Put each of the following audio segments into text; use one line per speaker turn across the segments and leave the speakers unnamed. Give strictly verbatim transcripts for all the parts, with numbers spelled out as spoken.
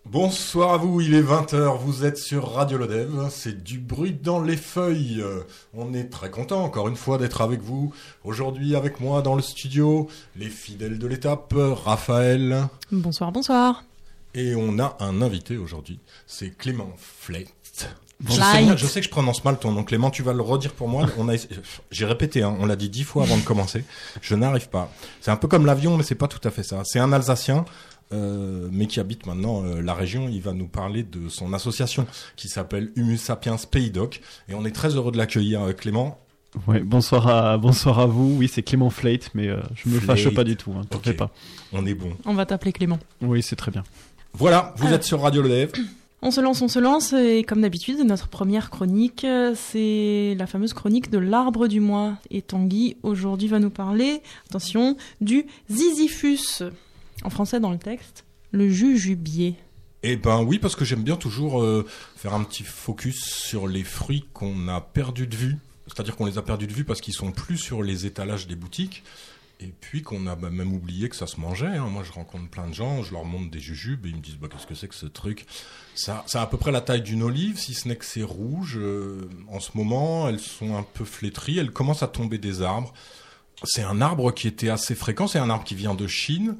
Bonsoir à vous, il est vingt heures, vous êtes sur Radio Lodève, c'est du bruit dans les feuilles. On est très content encore une fois d'être avec vous. Aujourd'hui avec moi dans le studio, les fidèles de l'étape, Raphaël.
Bonsoir, bonsoir.
Et on a un invité aujourd'hui, c'est Clément Fleit. Je sais, je sais que je prononce mal ton nom, Clément, tu vas le redire pour moi. On a, j'ai répété, hein, on l'a dit dix fois avant de commencer. Je n'arrive pas. C'est un peu comme l'avion, mais c'est pas tout à fait ça. C'est un Alsacien. Euh, mais qui habite maintenant euh, la région. Il va nous parler de son association qui s'appelle Humus Sapiens Pays Doc et on est très heureux de l'accueillir, euh, Clément.
Ouais, bonsoir à bonsoir à vous. Oui, c'est Clément Fleit, mais euh, je me fâche pas du tout. Hein, t'en fais pas.
On est bon.
On va t'appeler Clément.
Oui, c'est très bien.
Voilà, vous ah. êtes sur Radio Lodève.
On se lance, on se lance, et comme d'habitude, notre première chronique, c'est la fameuse chronique de l'arbre du mois. Et Tanguy, aujourd'hui, va nous parler, attention, du Ziziphus. En français, dans le texte, le jujubier.
Eh ben oui, parce que j'aime bien toujours euh, faire un petit focus sur les fruits qu'on a perdus de vue. C'est-à-dire qu'on les a perdus de vue parce qu'ils sont plus sur les étalages des boutiques. Et puis qu'on a bah, même oublié que ça se mangeait. Hein. Moi, je rencontre plein de gens, je leur montre des jujubes et ils me disent bah, « Qu'est-ce que c'est que ce truc ?» Ça, ça a à peu près la taille d'une olive, si ce n'est que c'est rouge. Euh, en ce moment, elles sont un peu flétries, elles commencent à tomber des arbres. C'est un arbre qui était assez fréquent, c'est un arbre qui vient de Chine.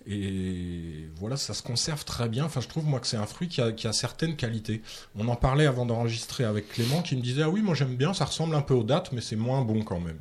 Et voilà, ça se conserve très bien. Enfin, je trouve, moi, que c'est un fruit qui a, qui a certaines qualités. On en parlait avant d'enregistrer avec Clément, qui me disait « Ah oui, moi j'aime bien, ça ressemble un peu aux dattes, mais c'est moins bon quand même. »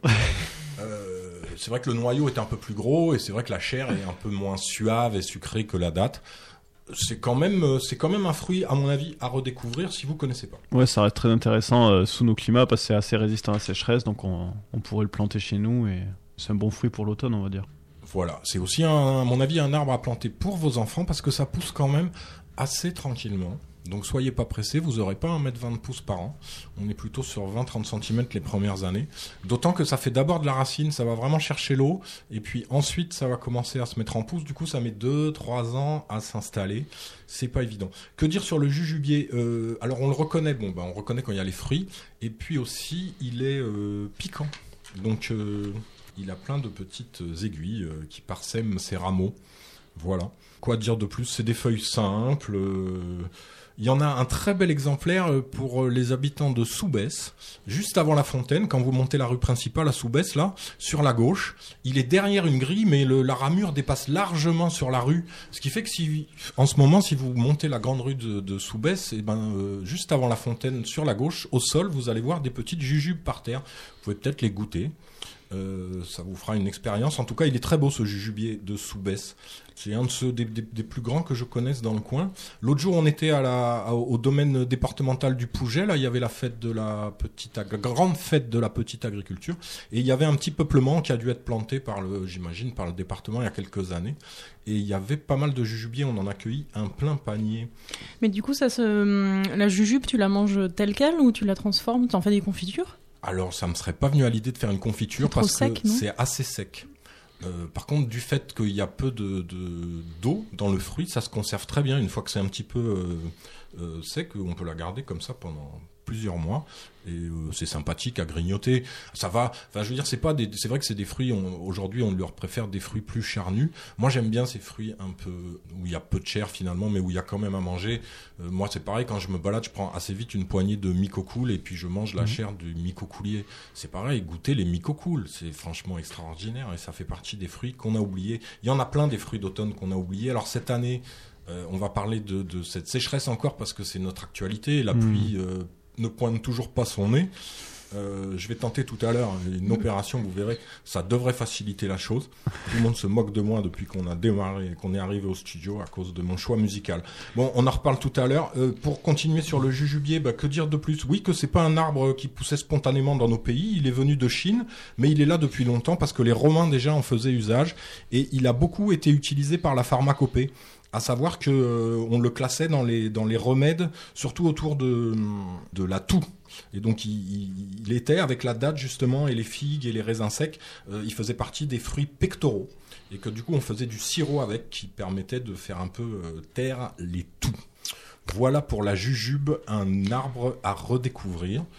euh, C'est vrai que le noyau est un peu plus gros, et c'est vrai que la chair est un peu moins suave et sucrée que la datte. C'est quand même, c'est quand même un fruit, à mon avis, à redécouvrir si vous connaissez pas.
Ouais, ça reste très intéressant euh, sous nos climats, parce que c'est assez résistant à la sécheresse, donc on, on pourrait le planter chez nous, et c'est un bon fruit pour l'automne, on va dire.
Voilà, c'est aussi, un, à mon avis, un arbre à planter pour vos enfants parce que ça pousse quand même assez tranquillement. Donc soyez pas pressés, vous n'aurez pas un mètre vingt de pouces par an. On est plutôt sur vingt à trente centimètres les premières années. D'autant que ça fait d'abord de la racine, ça va vraiment chercher l'eau. Et puis ensuite, ça va commencer à se mettre en pousse. Du coup, ça met deux à trois ans à s'installer. C'est pas évident. Que dire sur le jujubier ? euh, Alors on le reconnaît, bon, bah, on reconnaît quand il y a les fruits. Et puis aussi, il est euh, piquant. Donc... Euh, il a plein de petites aiguilles euh, qui parsèment ses rameaux. Voilà. Quoi dire de plus ? C'est des feuilles simples. Euh... Il y en a un très bel exemplaire pour les habitants de Soubès, juste avant la fontaine, quand vous montez la rue principale à Soubès, là, sur la gauche. Il est derrière une grille, mais le, la ramure dépasse largement sur la rue. Ce qui fait que si, en ce moment, si vous montez la grande rue de, de Soubès, eh ben, euh, juste avant la fontaine, sur la gauche, au sol, vous allez voir des petites jujubes par terre. Vous pouvez peut-être les goûter. Euh, ça vous fera une expérience. En tout cas, il est très beau ce jujubier de Soubès. C'est un de ceux des, des, des plus grands que je connaisse dans le coin. L'autre jour, on était à la, à, au domaine départemental du Pouget. Là, il y avait la fête de la petite, la grande fête de la petite agriculture. Et il y avait un petit peuplement qui a dû être planté par le, j'imagine, par le département il y a quelques années. Et il y avait pas mal de jujubiers. On en a cueilli un plein panier.
Mais du coup, ça se, la jujube, tu la manges telle quelle ou tu la transformes ? Tu en fais des confitures ?
Alors, ça me serait pas venu à l'idée de faire une confiture parce sec, que non c'est assez sec. Euh, par contre, du fait qu'il y a peu de, de, d'eau dans le fruit, ça se conserve très bien. Une fois que c'est un petit peu euh, euh, sec, on peut la garder comme ça pendant plusieurs mois. Et euh, c'est sympathique à grignoter. Ça va. Enfin, je veux dire, c'est pas des. C'est vrai que c'est des fruits. On, aujourd'hui, on leur préfère des fruits plus charnus. Moi, j'aime bien ces fruits un peu où il y a peu de chair finalement, mais où il y a quand même à manger. Euh, moi, c'est pareil. Quand je me balade, je prends assez vite une poignée de mycocoule et puis je mange la mmh. chair du mycocoulier. C'est pareil. Goûter les mycocoules, c'est franchement extraordinaire et ça fait partie des fruits qu'on a oubliés. Il y en a plein des fruits d'automne qu'on a oubliés. Alors cette année, euh, on va parler de, de cette sécheresse encore parce que c'est notre actualité. La mmh. pluie. Euh, ne pointe toujours pas son nez. Euh, je vais tenter tout à l'heure une opération, vous verrez, ça devrait faciliter la chose. Tout le monde se moque de moi depuis qu'on a démarré et qu'on est arrivé au studio à cause de mon choix musical. Bon, on en reparle tout à l'heure. Euh, pour continuer sur le jujubier, bah, que dire de plus ? Oui, que c'est pas un arbre qui poussait spontanément dans nos pays, il est venu de Chine, mais il est là depuis longtemps parce que les Romains déjà en faisaient usage et il a beaucoup été utilisé par la pharmacopée. À savoir que euh, on le classait dans les dans les remèdes, surtout autour de de la toux. Et donc il, il, il était avec la date justement et les figues et les raisins secs, euh, il faisait partie des fruits pectoraux et que du coup on faisait du sirop avec qui permettait de faire un peu euh, taire les toux. Voilà pour la jujube, un arbre à redécouvrir.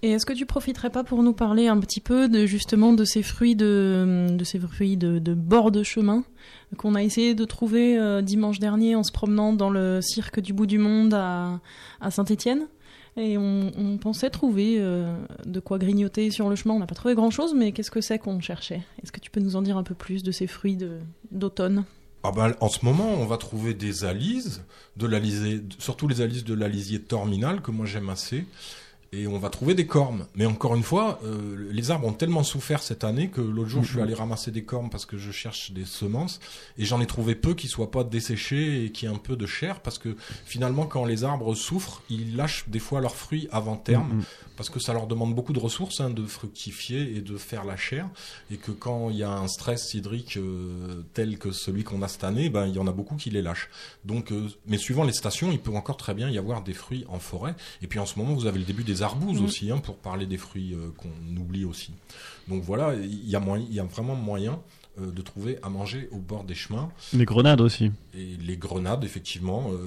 Et est-ce que tu profiterais pas pour nous parler un petit peu de justement de ces fruits de, de ces fruits de, de bord de chemin qu'on a essayé de trouver euh, dimanche dernier en se promenant dans le cirque du bout du monde à, à Saint-Étienne. Et on, on pensait trouver euh, de quoi grignoter sur le chemin. On n'a pas trouvé grand-chose, mais qu'est-ce que c'est qu'on cherchait ? Est-ce que tu peux nous en dire un peu plus de ces fruits de, d'automne ?
Ah ben, en ce moment, on va trouver des alises, de l'alisée, surtout les alises de l'alisier terminal, que moi j'aime assez. Et on va trouver des cormes. Mais encore une fois, euh, les arbres ont tellement souffert cette année que l'autre jour, mmh. je suis allé ramasser des cormes parce que je cherche des semences. Et j'en ai trouvé peu qui soient pas desséchés et qui aient un peu de chair. Parce que finalement, quand les arbres souffrent, ils lâchent des fois leurs fruits avant terme. Mmh. Parce que ça leur demande beaucoup de ressources hein, de fructifier et de faire la chair. Et que quand il y a un stress hydrique euh, tel que celui qu'on a cette année, ben, il y en a beaucoup qui les lâchent. Donc, euh, mais suivant les stations, il peut encore très bien y avoir des fruits en forêt. Et puis en ce moment, vous avez le début des arbouses mmh. aussi, hein, pour parler des fruits euh, qu'on oublie aussi. Donc voilà, il y a moyen, il y a vraiment moyen euh, de trouver à manger au bord des chemins.
Les grenades aussi.
Et les grenades, effectivement, euh,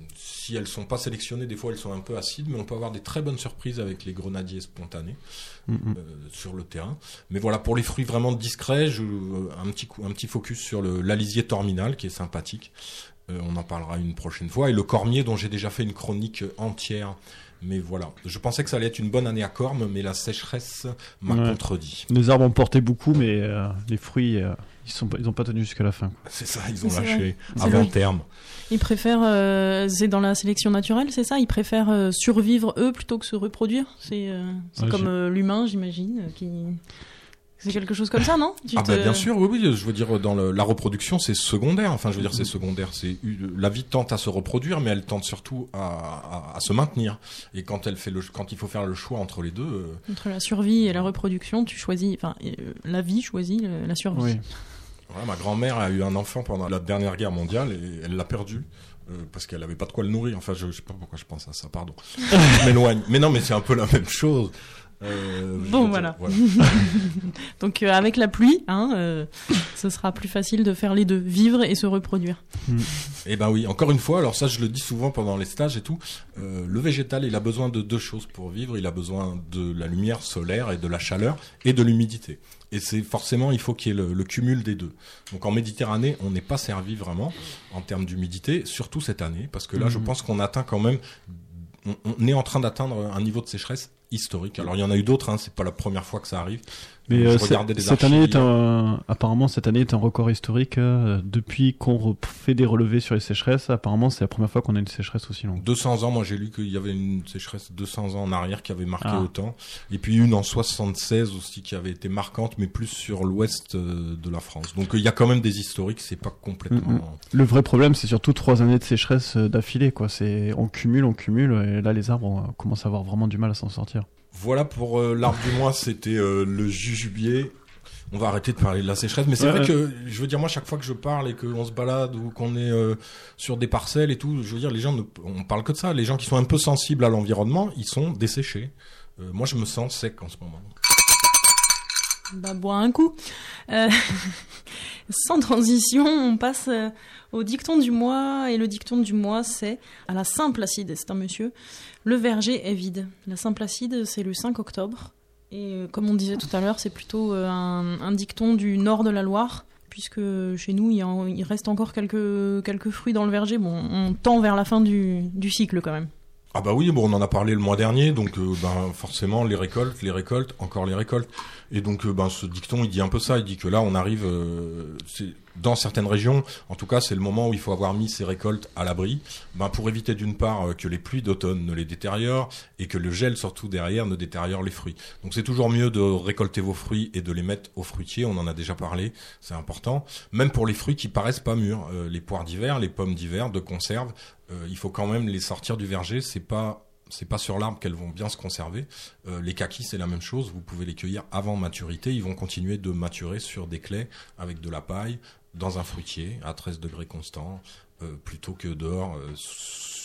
si elles sont pas sélectionnées, des fois elles sont un peu acides, mais on peut avoir des très bonnes surprises avec les grenadiers spontanés mmh. euh, sur le terrain. Mais voilà, pour les fruits vraiment discrets, je, euh, un petit coup, un petit focus sur le l'alisier terminal qui est sympathique. Euh, on en parlera une prochaine fois. Et le cormier dont j'ai déjà fait une chronique entière. Mais voilà, je pensais que ça allait être une bonne année à Corme, mais la sécheresse m'a ouais. contredit.
Les arbres ont porté beaucoup, mais euh, les fruits, euh, ils sont, ils ont pas tenu jusqu'à la fin.
C'est ça, ils ont c'est lâché avant terme.
Ils préfèrent, euh, c'est dans la sélection naturelle, c'est ça ? Ils préfèrent euh, survivre eux plutôt que se reproduire. C'est, euh, c'est ouais, comme euh, l'humain, j'imagine, qui. C'est quelque chose comme ça, non ? tu
Ah
te...
bah bien sûr, oui, oui. Je veux dire, dans le, la reproduction, c'est secondaire. Enfin, je veux dire, c'est secondaire. C'est la vie tente à se reproduire, mais elle tente surtout à, à, à se maintenir. Et quand elle fait le, quand il faut faire le choix entre les deux, euh...
entre la survie et la reproduction, tu choisis. Enfin, euh, la vie choisit le, la survie. Oui.
Voilà, ma grand-mère a eu un enfant pendant la dernière guerre mondiale et elle l'a perdu. Euh, parce qu'elle avait pas de quoi le nourrir. Enfin, je, je sais pas pourquoi je pense à ça. Pardon. Je m'éloigne. Mais non, mais c'est un peu la même chose.
Euh, bon voilà, dire, voilà. Donc euh, avec la pluie hein, euh, ce sera plus facile de faire les deux, vivre et se reproduire.
mmh. Et ben oui, encore une fois, alors ça je le dis souvent pendant les stages et tout, euh, le végétal il a besoin de deux choses pour vivre. Il a besoin de la lumière solaire et de la chaleur et de l'humidité. Et c'est forcément, il faut qu'il y ait le, le cumul des deux. Donc en Méditerranée, on n'est pas servi vraiment en termes d'humidité, surtout cette année, parce que là mmh. je pense qu'on atteint quand même, on, on est en train d'atteindre un niveau de sécheresse historique. Alors il y en a eu d'autres, hein, c'est pas la première fois que ça arrive.
Mais euh, cette année est un, apparemment cette année est un record historique euh, depuis qu'on fait des relevés sur les sécheresses. Apparemment c'est la première fois qu'on a une sécheresse aussi longue.
deux cents ans, moi j'ai lu qu'il y avait une sécheresse deux cents ans en arrière qui avait marqué ah. autant. Et puis une en soixante-seize aussi qui avait été marquante, mais plus sur l'ouest euh, de la France. Donc il y a quand même des historiques, c'est pas complètement.
Mm-hmm. Le vrai problème c'est surtout trois années de sécheresse d'affilée, quoi. C'est on cumule, on cumule, et là les arbres on commence à avoir vraiment du mal à s'en sortir.
Voilà pour euh, l'arbre du mois, c'était euh, le jujubier. On va arrêter de parler de la sécheresse, mais c'est ouais, vrai ouais. que, je veux dire, moi, chaque fois que je parle et qu'on se balade ou qu'on est euh, sur des parcelles et tout, je veux dire, les gens, ne, on parle que de ça. Les gens qui sont un peu sensibles à l'environnement, ils sont desséchés. Euh, moi, je me sens sec en ce moment.
Bah, bois un coup. Euh, sans transition, on passe euh, au dicton du mois. Et le dicton du mois, c'est à la Saint-Placide. C'est un monsieur. Le verger est vide. La Saint-Placide, c'est le cinq octobre. Et euh, comme on disait tout à l'heure, c'est plutôt euh, un, un dicton du nord de la Loire. Puisque chez nous, il, y a, il reste encore quelques, quelques fruits dans le verger. Bon, on tend vers la fin du, du cycle quand même.
Ah bah oui, bon, on en a parlé le mois dernier, donc euh, ben forcément les récoltes, les récoltes, encore les récoltes. Et donc euh, ben ce dicton, il dit un peu ça, il dit que là on arrive, euh, c'est, dans certaines régions, en tout cas c'est le moment où il faut avoir mis ces récoltes à l'abri, ben pour éviter d'une part euh, que les pluies d'automne ne les détériorent et que le gel surtout derrière ne détériore les fruits. Donc c'est toujours mieux de récolter vos fruits et de les mettre au fruitier, on en a déjà parlé, c'est important. Même pour les fruits qui paraissent pas mûrs, euh, les poires d'hiver, les pommes d'hiver de conserve, euh, il faut quand même les sortir du verger, c'est pas c'est pas sur l'arbre qu'elles vont bien se conserver. Euh, les kakis, c'est la même chose. Vous pouvez les cueillir avant maturité. Ils vont continuer de maturer sur des claies avec de la paille dans un fruitier à treize degrés constants, euh, plutôt que dehors euh,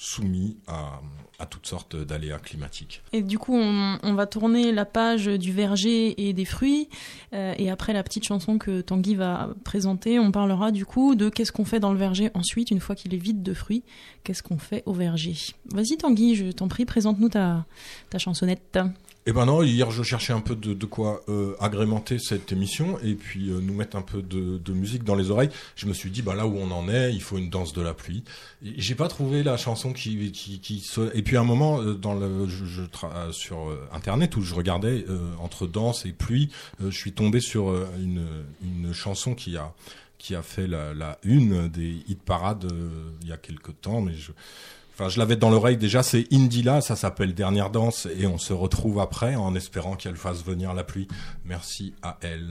soumis à, à toutes sortes d'aléas climatiques.
Et du coup, on, on va tourner la page du verger et des fruits. Euh, et après la petite chanson que Tanguy va présenter, on parlera du coup de qu'est-ce qu'on fait dans le verger ensuite, une fois qu'il est vide de fruits. Qu'est-ce qu'on fait au verger ? Vas-y Tanguy, je t'en prie, présente-nous ta, ta chansonnette.
Eh ben non, hier je cherchais un peu de, de quoi euh, agrémenter cette émission et puis euh, nous mettre un peu de, de musique dans les oreilles. Je me suis dit, bah là où on en est, il faut une danse de la pluie. Et j'ai pas trouvé la chanson qui qui, qui se... Et puis à un moment euh, dans le je, je tra... sur euh, internet où je regardais euh, entre danse et pluie, euh, je suis tombé sur euh, une une chanson qui a qui a fait la, la une des hit parades euh, il y a quelque temps, mais je Enfin, je l'avais dans l'oreille déjà, c'est Indila, ça s'appelle Dernière Danse, et on se retrouve après en espérant qu'elle fasse venir la pluie. Merci à elle.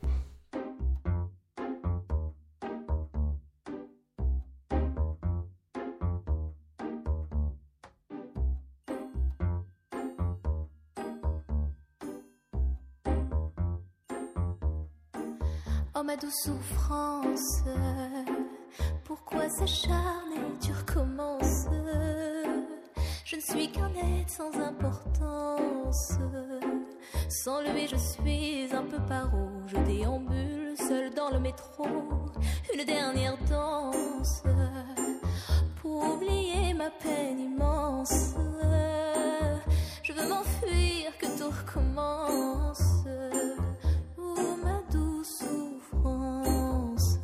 Oh ma douce souffrance, pourquoi s'acharner, tu recommences. Je ne suis qu'un être sans importance. Sans lever je suis un peu paro. Je déambule seul dans le métro. Une dernière danse pour oublier ma peine immense. Je veux m'enfuir, que tout recommence. Oh ma douce souffrance.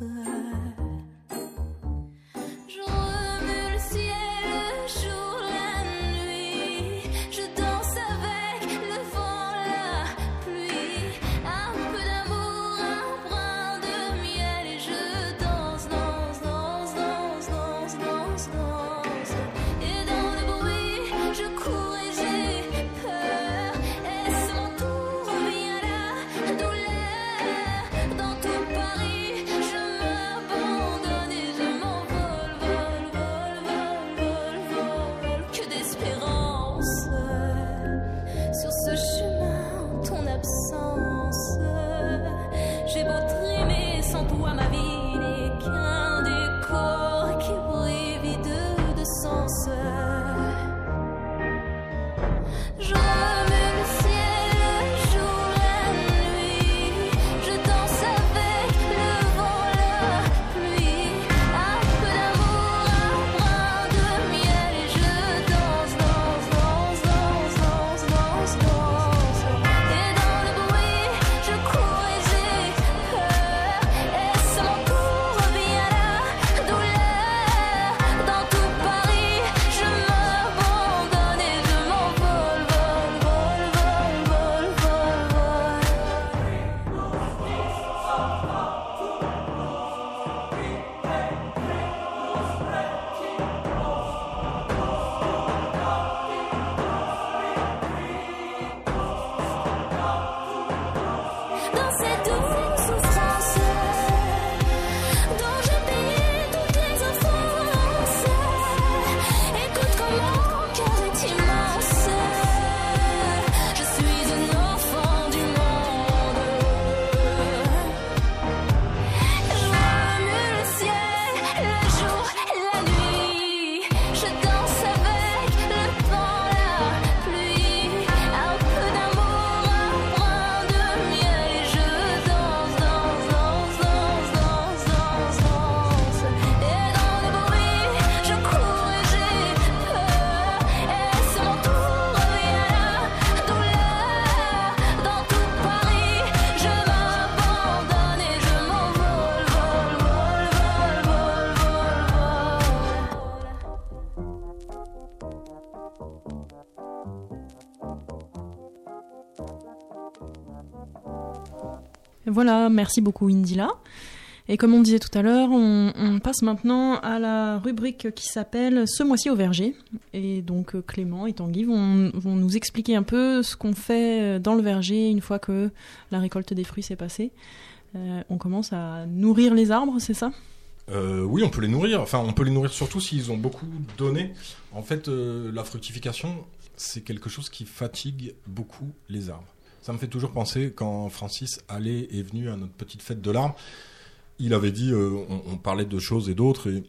Je remue le ciel, le jour, la nuit. Je danse avec le vent, la pluie. Un peu d'amour, un brin de miel. Et je danse, danse, danse, danse, danse, danse, danse. Et dans le bruit, je cours et j'ai peur. Est-ce mon tour, revient la douleur. Dans tout Paris, je m'abandonne et je m'envole, vol, vol, vol, vol, vol. Que d'espérance sur ce chemin en ton absence. J'ai beau trimer, sans toi ma vie n'est qu'un décor qui brille vide de sens. Je remue le ciel, le jour, la nuit. Je danse avec le vent, la pluie. Un peu d'amour, un brin de miel. Et je danse, danse, danse, danse, danse, danse, danse. Et dans le bruit, je cours et j'ai peur. Est-ce mon tour, revient la douleur. Dans tout Paris, je m'abandonne et je m'envole, vol, vol, vol, vol, vol, vol. Dans cette douce souffrance dont j'ai payé toutes les offenses. Écoute comment mon cœur est immense. Je suis un enfant du monde. Je remue le ciel, le jour, la nuit. Je danse avec le vent, la pluie. Un peu d'amour, un brin de miel. Et je danse, danse, danse, danse, danse, danse, danse. Et dans le bruit, je cours et j'ai peur. Est-ce mon tour, revient la douleur. Dans tout Paris, je m'abandonne et je m'envole, vol, vol, vol, vol,
Voilà, merci beaucoup Indila. Et comme on disait tout à l'heure, on, on passe maintenant à la rubrique qui s'appelle « Ce mois-ci au verger ». Et donc euh, Clément et Tanguy vont, vont nous expliquer un peu ce qu'on fait dans le verger une fois que la récolte des fruits s'est passée. Euh, on commence à nourrir les arbres, c'est ça ?
Euh, oui, on peut les nourrir. Enfin, on peut les nourrir surtout s'ils ont beaucoup donné. En fait, euh, la fructification, c'est quelque chose qui fatigue beaucoup les arbres. Ça me fait toujours penser quand Francis Allais est venu à notre petite fête de l'arbre. Il avait dit, euh, on, on parlait de choses et d'autres, et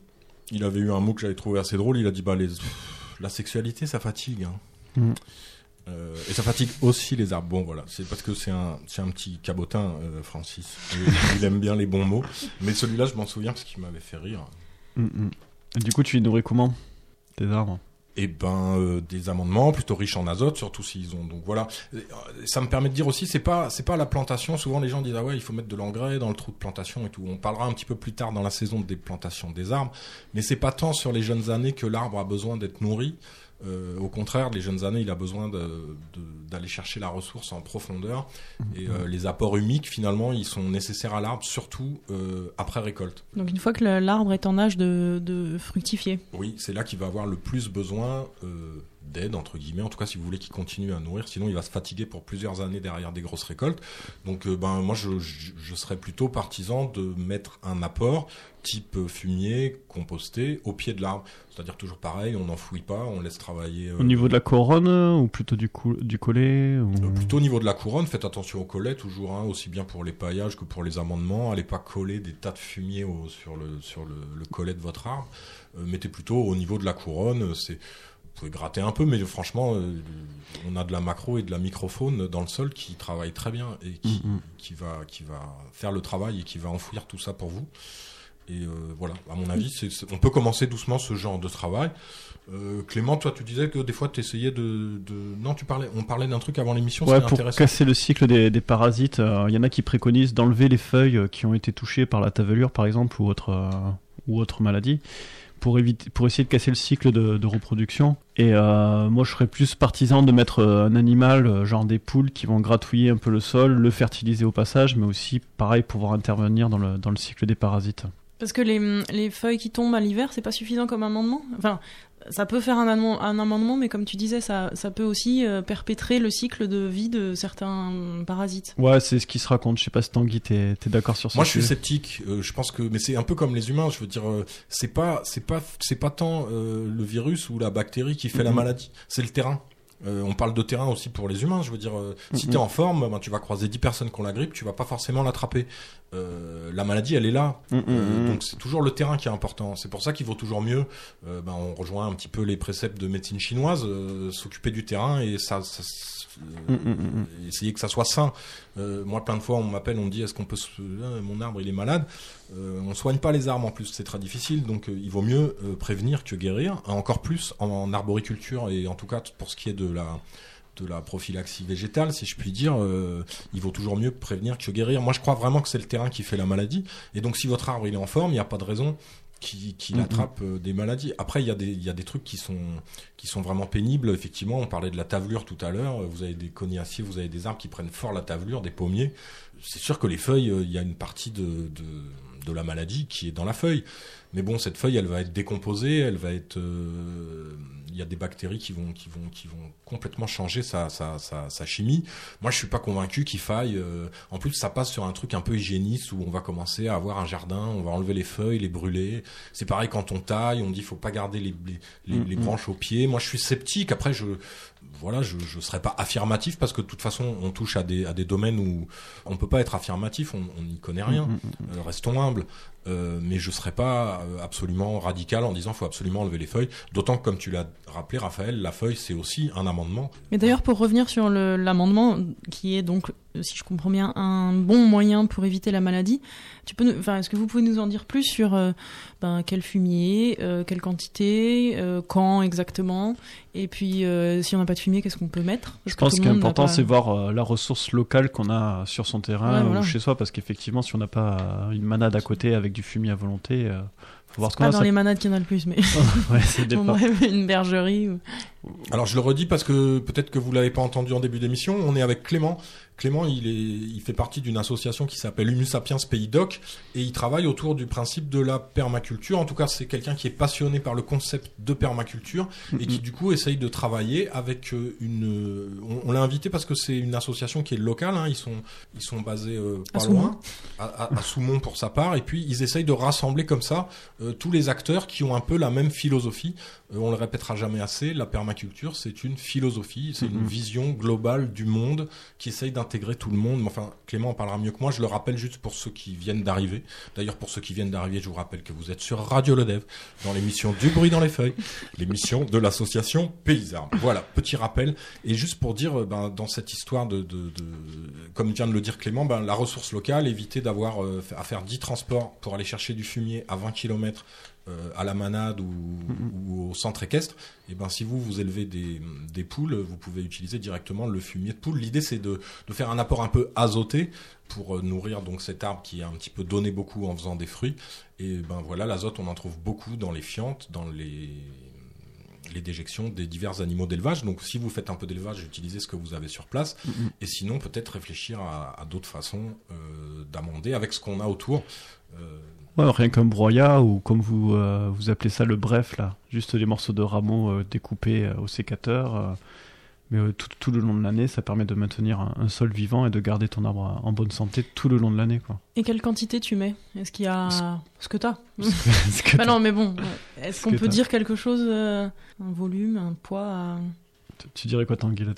il avait eu un mot que j'avais trouvé assez drôle. Il a dit bah les, pff, la sexualité, ça fatigue. Hein. Mm. Euh, et ça fatigue aussi les arbres. Bon voilà, c'est parce que c'est un, c'est un petit cabotin, euh, Francis. Et, il aime bien les bons mots. Mais celui-là, je m'en souviens parce qu'il m'avait fait rire.
Mm-hmm. Du coup, tu les nourris comment, tes arbres ?
Eh ben, euh, des amendements plutôt riches en azote, surtout s'ils ont. Donc voilà, ça me permet de dire aussi, c'est pas, c'est pas la plantation. Souvent, les gens disent ah ouais, il faut mettre de l'engrais dans le trou de plantation et tout. On parlera un petit peu plus tard dans la saison des plantations des arbres, mais c'est pas tant sur les jeunes années que l'arbre a besoin d'être nourri. Euh, au contraire, les jeunes années, il a besoin de, de, d'aller chercher la ressource en profondeur. Et euh, les apports humiques, finalement, ils sont nécessaires à l'arbre, surtout euh, après récolte.
Donc une fois que le, l'arbre est en âge de, de fructifier.
Oui, c'est là qu'il va avoir le plus besoin euh, d'aide, entre guillemets. En tout cas, si vous voulez qu'il continue à nourrir. Sinon, il va se fatiguer pour plusieurs années derrière des grosses récoltes. Donc, euh, ben, moi, je, je, je serais plutôt partisan de mettre un apport type fumier, composté, au pied de l'arbre. C'est-à-dire toujours pareil, on n'enfouit pas, on laisse travailler... Euh,
au niveau de la couronne, ou plutôt du, cou- du collet ou...
euh, Plutôt au niveau de la couronne, faites attention au collet, toujours, hein, aussi bien pour les paillages que pour les amendements. Allez pas coller des tas de fumier au, sur, le, sur le, le collet de votre arbre. Euh, mettez plutôt au niveau de la couronne, c'est... Vous pouvez gratter un peu, mais franchement, euh, on a de la macro et de la microfaune dans le sol qui travaille très bien et qui, mm-hmm. qui, va, qui va faire le travail et qui va enfouir tout ça pour vous. Et euh, voilà, à mon avis, c'est, c'est, on peut commencer doucement ce genre de travail. Euh, Clément, toi, tu disais que des fois, tu essayais de, de... Non, tu parlais... on parlait d'un truc avant l'émission,
ouais,
c'était
pour
intéressant.
Casser le cycle des, des parasites. Il euh, y en a qui préconisent d'enlever les feuilles qui ont été touchées par la tavelure, par exemple, ou autre, euh, ou autre maladie, pour, éviter, pour essayer de casser le cycle de, de reproduction. Et euh, moi, je serais plus partisan de mettre un animal, genre des poules, qui vont gratouiller un peu le sol, le fertiliser au passage, mais aussi, pareil, pouvoir intervenir dans le, dans le cycle des parasites.
Parce que les, les feuilles qui tombent à l'hiver, c'est pas suffisant comme amendement. Enfin, ça peut faire un, amendement, un amendement, mais comme tu disais, ça, ça peut aussi euh, perpétrer le cycle de vie de certains parasites.
Ouais, c'est ce qui se raconte. Je sais pas si Tanguy, t'es, t'es d'accord sur ça.
Moi, je suis sceptique. Euh, je pense que, mais c'est un peu comme les humains. Je veux dire, euh, c'est pas, c'est pas, c'est pas tant euh, le virus ou la bactérie qui fait mm-hmm. la maladie. C'est le terrain. Euh, on parle de terrain aussi pour les humains. Je veux dire, euh, mm-hmm. si t'es en forme, ben, tu vas croiser dix personnes qui ont la grippe, tu vas pas forcément l'attraper. Euh, la maladie, elle est là. Mm-hmm. Euh, donc c'est toujours le terrain qui est important. C'est pour ça qu'il vaut toujours mieux. Euh, ben, on rejoint un petit peu les préceptes de médecine chinoise, euh, s'occuper du terrain et ça, ça euh, mm-hmm. essayer que ça soit sain. Euh, moi, plein de fois, on m'appelle, on me dit, est-ce qu'on peut, se... ah, mon arbre, il est malade. Euh, on soigne pas les arbres en plus, c'est très difficile. Donc, euh, il vaut mieux euh, prévenir que guérir. Encore plus en, en arboriculture et en tout cas pour ce qui est de la de la prophylaxie végétale, si je puis dire, euh, il vaut toujours mieux prévenir que guérir. Moi, je crois vraiment que c'est le terrain qui fait la maladie. Et donc, si votre arbre il est en forme, il n'y a pas de raison qu'il, qu'il mm-hmm. attrape euh, des maladies. Après, il y a des il y a des trucs qui sont qui sont vraiment pénibles. Effectivement, on parlait de la tavelure tout à l'heure. Vous avez des cognaciers, vous avez des arbres qui prennent fort la tavelure, des pommiers. C'est sûr que les feuilles, il y a une partie de, de de la maladie qui est dans la feuille. Mais bon, cette feuille, elle va être décomposée, elle va être, euh, il y a des bactéries qui vont, qui vont, qui vont complètement changer sa, sa, sa, sa chimie. Moi, je suis pas convaincu qu'il faille. Euh, en plus, ça passe sur un truc un peu hygiéniste où on va commencer à avoir un jardin, on va enlever les feuilles, les brûler. C'est pareil quand on taille, on dit faut pas garder les, les, les, les branches au pied. Moi, je suis sceptique. Après, je, voilà, je, je serais pas affirmatif parce que de toute façon, on touche à des, à des domaines où on peut pas être affirmatif, on n'y connaît rien. Euh, restons humbles. Euh, mais je serais pas absolument radical en disant faut absolument enlever les feuilles, d'autant que comme tu l'as rappelé Raphaël, la feuille c'est aussi un amendement.
Mais d'ailleurs pour revenir sur le, l'amendement qui est donc, si je comprends bien, un bon moyen pour éviter la maladie, tu peux, enfin, est-ce que vous pouvez nous en dire plus sur euh, ben, quel fumier, euh, quelle quantité, euh, quand exactement, et puis euh, si on n'a pas de fumier, qu'est-ce qu'on peut mettre?
Je pense que l'important pas... c'est voir euh, la ressource locale qu'on a sur son terrain ouais, voilà. ou chez soi, parce qu'effectivement si on n'a pas une manade à côté avec du fumier à volonté, euh, faut voir ce qu'on
pas
a.
Dans
ça...
les manades qu'il y en a le plus, mais
ouais, c'est
on rêve une bergerie. Ou...
Alors je le redis parce que peut-être que vous l'avez pas entendu en début d'émission, on est avec Clément. Clément, il est, il fait partie d'une association qui s'appelle Humus Sapiens Pays Doc et il travaille autour du principe de la permaculture. En tout cas, c'est quelqu'un qui est passionné par le concept de permaculture mm-hmm. et qui du coup essaye de travailler avec une. On, on l'a invité parce que c'est une association qui est locale. Hein, ils sont, ils sont basés euh, pas
à
loin, à, à, à Soumont pour sa part, et puis ils essayent de rassembler comme ça euh, tous les acteurs qui ont un peu la même philosophie. Euh, on le répétera jamais assez. La permaculture, c'est une philososie, c'est mm-hmm. une vision globale du monde qui essaye d'intégrer intégrer tout le monde. Enfin, Clément en parlera mieux que moi. Je le rappelle juste pour ceux qui viennent d'arriver. D'ailleurs, pour ceux qui viennent d'arriver, je vous rappelle que vous êtes sur Radio Le Dev, dans l'émission Du bruit dans les feuilles, l'émission de l'association Paysarmes. Voilà, petit rappel. Et juste pour dire, ben, dans cette histoire de, de, de comme vient de le dire Clément, ben, la ressource locale, éviter d'avoir euh, à faire dix transports pour aller chercher du fumier à vingt kilomètres euh, à la manade ou, mmh. ou au centre équestre. Et ben, si vous, vous élevez des, des poules, vous pouvez utiliser directement le fumier de poule. L'idée, c'est de, de faire un apport un peu azoté pour euh, nourrir donc cet arbre qui a un petit peu donné beaucoup en faisant des fruits. Et ben voilà, l'azote, on en trouve beaucoup dans les fientes, dans les les déjections des divers animaux d'élevage. Donc si vous faites un peu d'élevage, utilisez ce que vous avez sur place. Mmh. Et sinon, peut-être réfléchir à, à d'autres façons euh, d'amender avec ce qu'on a autour. Euh...
Ouais, rien qu'un broyat, ou comme vous, euh, vous appelez ça, le bref, là. Juste des morceaux de rameaux euh, découpés euh, au sécateur. Euh, mais euh, tout, tout le long de l'année, ça permet de maintenir un, un sol vivant et de garder ton arbre en bonne santé tout le long de l'année, quoi.
Et quelle quantité tu mets ? Est-ce qu'il y a... Ce, ce que t'as
ce que
bah non, mais bon, est-ce
ce
qu'on peut
t'as.
dire quelque chose, euh, un volume, un poids euh...
tu, tu dirais quoi, Tanguy, là-dessus ?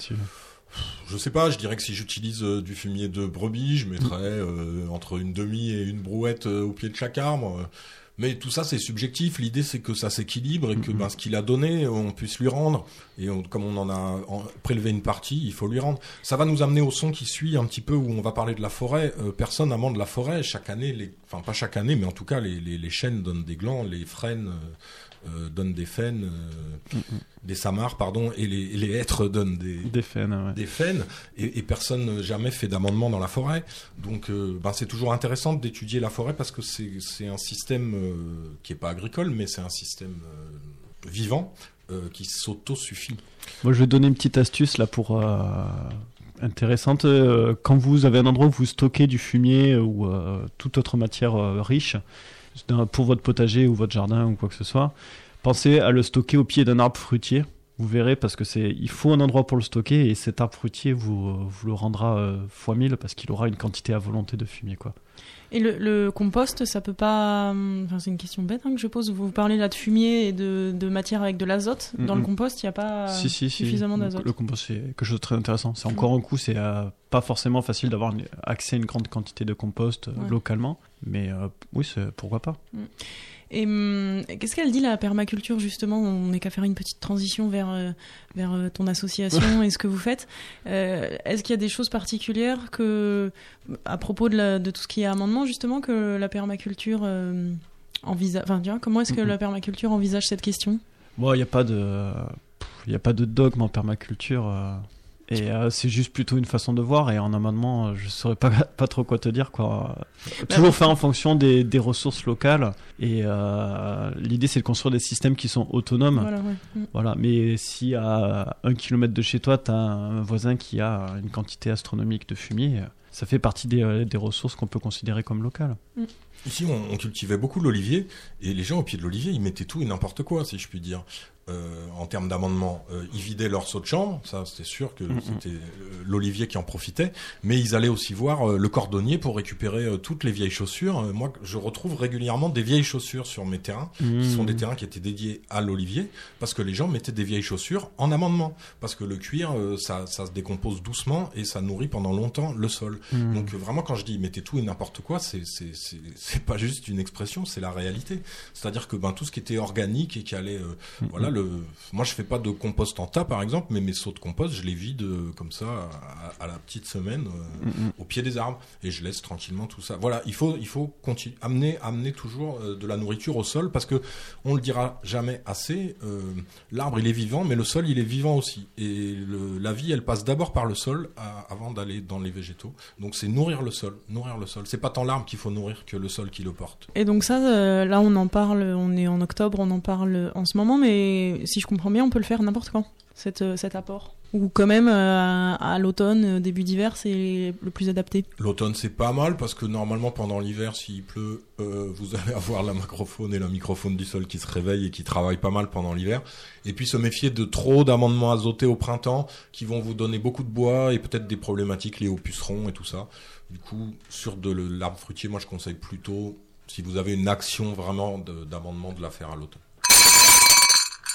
Je sais pas, je dirais que si j'utilise euh, du fumier de brebis, je mettrais euh, entre une demi et une brouette euh, au pied de chaque arbre. Euh, mais tout ça, c'est subjectif. L'idée, c'est que ça s'équilibre et que mm-hmm. ben, ce qu'il a donné, on puisse lui rendre. Et on, comme on en a en, prélevé une partie, il faut lui rendre. Ça va nous amener au son qui suit un petit peu, où on va parler de la forêt. Euh, personne amende la forêt. Chaque année, les, enfin pas chaque année, mais en tout cas, les, les, les chênes donnent des glands, les frênes... Euh, Euh, donnent des faines, euh, mm-hmm. des samars, pardon, et les, et les hêtres donnent des,
des faines, ouais.
des faines et, et personne jamais fait d'amendement dans la forêt. Donc, euh, ben, c'est toujours intéressant d'étudier la forêt parce que c'est, c'est un système euh, qui est pas agricole, mais c'est un système euh, vivant euh, qui s'auto-suffit.
Moi, je vais donner une petite astuce là pour euh, intéressante. Euh, quand vous avez un endroit où vous stockez du fumier ou euh, toute autre matière euh, riche, pour votre potager ou votre jardin ou quoi que ce soit, pensez à le stocker au pied d'un arbre fruitier. Vous verrez, parce que c'est, il faut un endroit pour le stocker, et cet arbre fruitier vous, vous le rendra euh, fois mille parce qu'il aura une quantité à volonté de fumier, quoi.
Et le, le compost, ça peut pas... Enfin, c'est une question bête hein, que je pose. Vous parlez là de fumier et de, de matière avec de l'azote. Dans mm-hmm. le compost, il n'y a pas
si, si,
suffisamment
si.
d'azote.
Le compost, c'est quelque chose de très intéressant. C'est encore mm. un coup, c'est euh, pas forcément facile d'avoir une, accès à une grande quantité de compost euh, ouais. localement. Mais euh, oui, c'est, pourquoi pas.
Mm. Et hum, qu'est-ce qu'elle dit la permaculture justement ? On n'est qu'à faire une petite transition vers, euh, vers euh, ton association et ce que vous faites. Euh, est-ce qu'il y a des choses particulières que, à propos de, la, de tout ce qui est amendement justement, que la permaculture euh, envisage ? Enfin, tu vois, comment est-ce que mm-hmm. la permaculture envisage cette question ?
Bon, il n'y a pas de, il y a pas de dogme en permaculture. Euh... Et euh, c'est juste plutôt une façon de voir, et en amendement, euh, je ne saurais pas, pas trop quoi te dire, quoi. Euh, toujours faire en fonction des, des ressources locales, et euh, l'idée c'est de construire des systèmes qui sont autonomes.
Voilà, ouais. mm.
voilà. Mais si à un kilomètre de chez toi, tu as un voisin qui a une quantité astronomique de fumier, ça fait partie des, des ressources qu'on peut considérer comme locales.
Mm.
Ici, on, on cultivait beaucoup l'olivier, et les gens au pied de l'olivier, ils mettaient tout et n'importe quoi, si je puis dire. Euh, en termes d'amendement, euh, ils vidaient leur seau de chambre, ça c'était sûr que mmh. c'était euh, l'olivier qui en profitait, mais ils allaient aussi voir euh, le cordonnier pour récupérer euh, toutes les vieilles chaussures. Euh, moi, je retrouve régulièrement des vieilles chaussures sur mes terrains, mmh. qui sont des terrains qui étaient dédiés à l'olivier, parce que les gens mettaient des vieilles chaussures en amendement, parce que le cuir, euh, ça, ça se décompose doucement et ça nourrit pendant longtemps le sol. Mmh. Donc euh, vraiment, quand je dis mettez tout et n'importe quoi, c'est, c'est, c'est, c'est pas juste une expression, c'est la réalité. C'est-à-dire que ben, tout ce qui était organique et qui allait... Euh, mmh. voilà, Le, moi je fais pas de compost en tas par exemple, mais mes seaux de compost je les vide euh, comme ça à, à la petite semaine euh, mm-hmm. au pied des arbres, et je laisse tranquillement tout ça. Voilà, il faut il faut continuer amener amener toujours euh, de la nourriture au sol, parce que on le dira jamais assez, euh, l'arbre il est vivant, mais le sol il est vivant aussi, et le, la vie elle passe d'abord par le sol à, avant d'aller dans les végétaux. Donc c'est nourrir le sol, nourrir le sol. C'est pas tant l'arbre qu'il faut nourrir que le sol qui le porte.
Et donc ça, euh, là on en parle, on est en octobre, on en parle en ce moment, mais si je comprends bien, on peut le faire n'importe quand, cet, euh, cet apport. Ou quand même, euh, à l'automne, euh, début d'hiver, c'est le plus adapté.
L'automne, c'est pas mal, parce que normalement, pendant l'hiver, s'il pleut, euh, vous allez avoir la macrofaune et la microfaune du sol qui se réveillent et qui travaillent pas mal pendant l'hiver. Et puis se méfier de trop d'amendements azotés au printemps, qui vont vous donner beaucoup de bois et peut-être des problématiques liées aux pucerons et tout ça. Du coup, sur de l'arbre fruitier, moi je conseille plutôt, si vous avez une action vraiment de, d'amendement, de la faire à l'automne.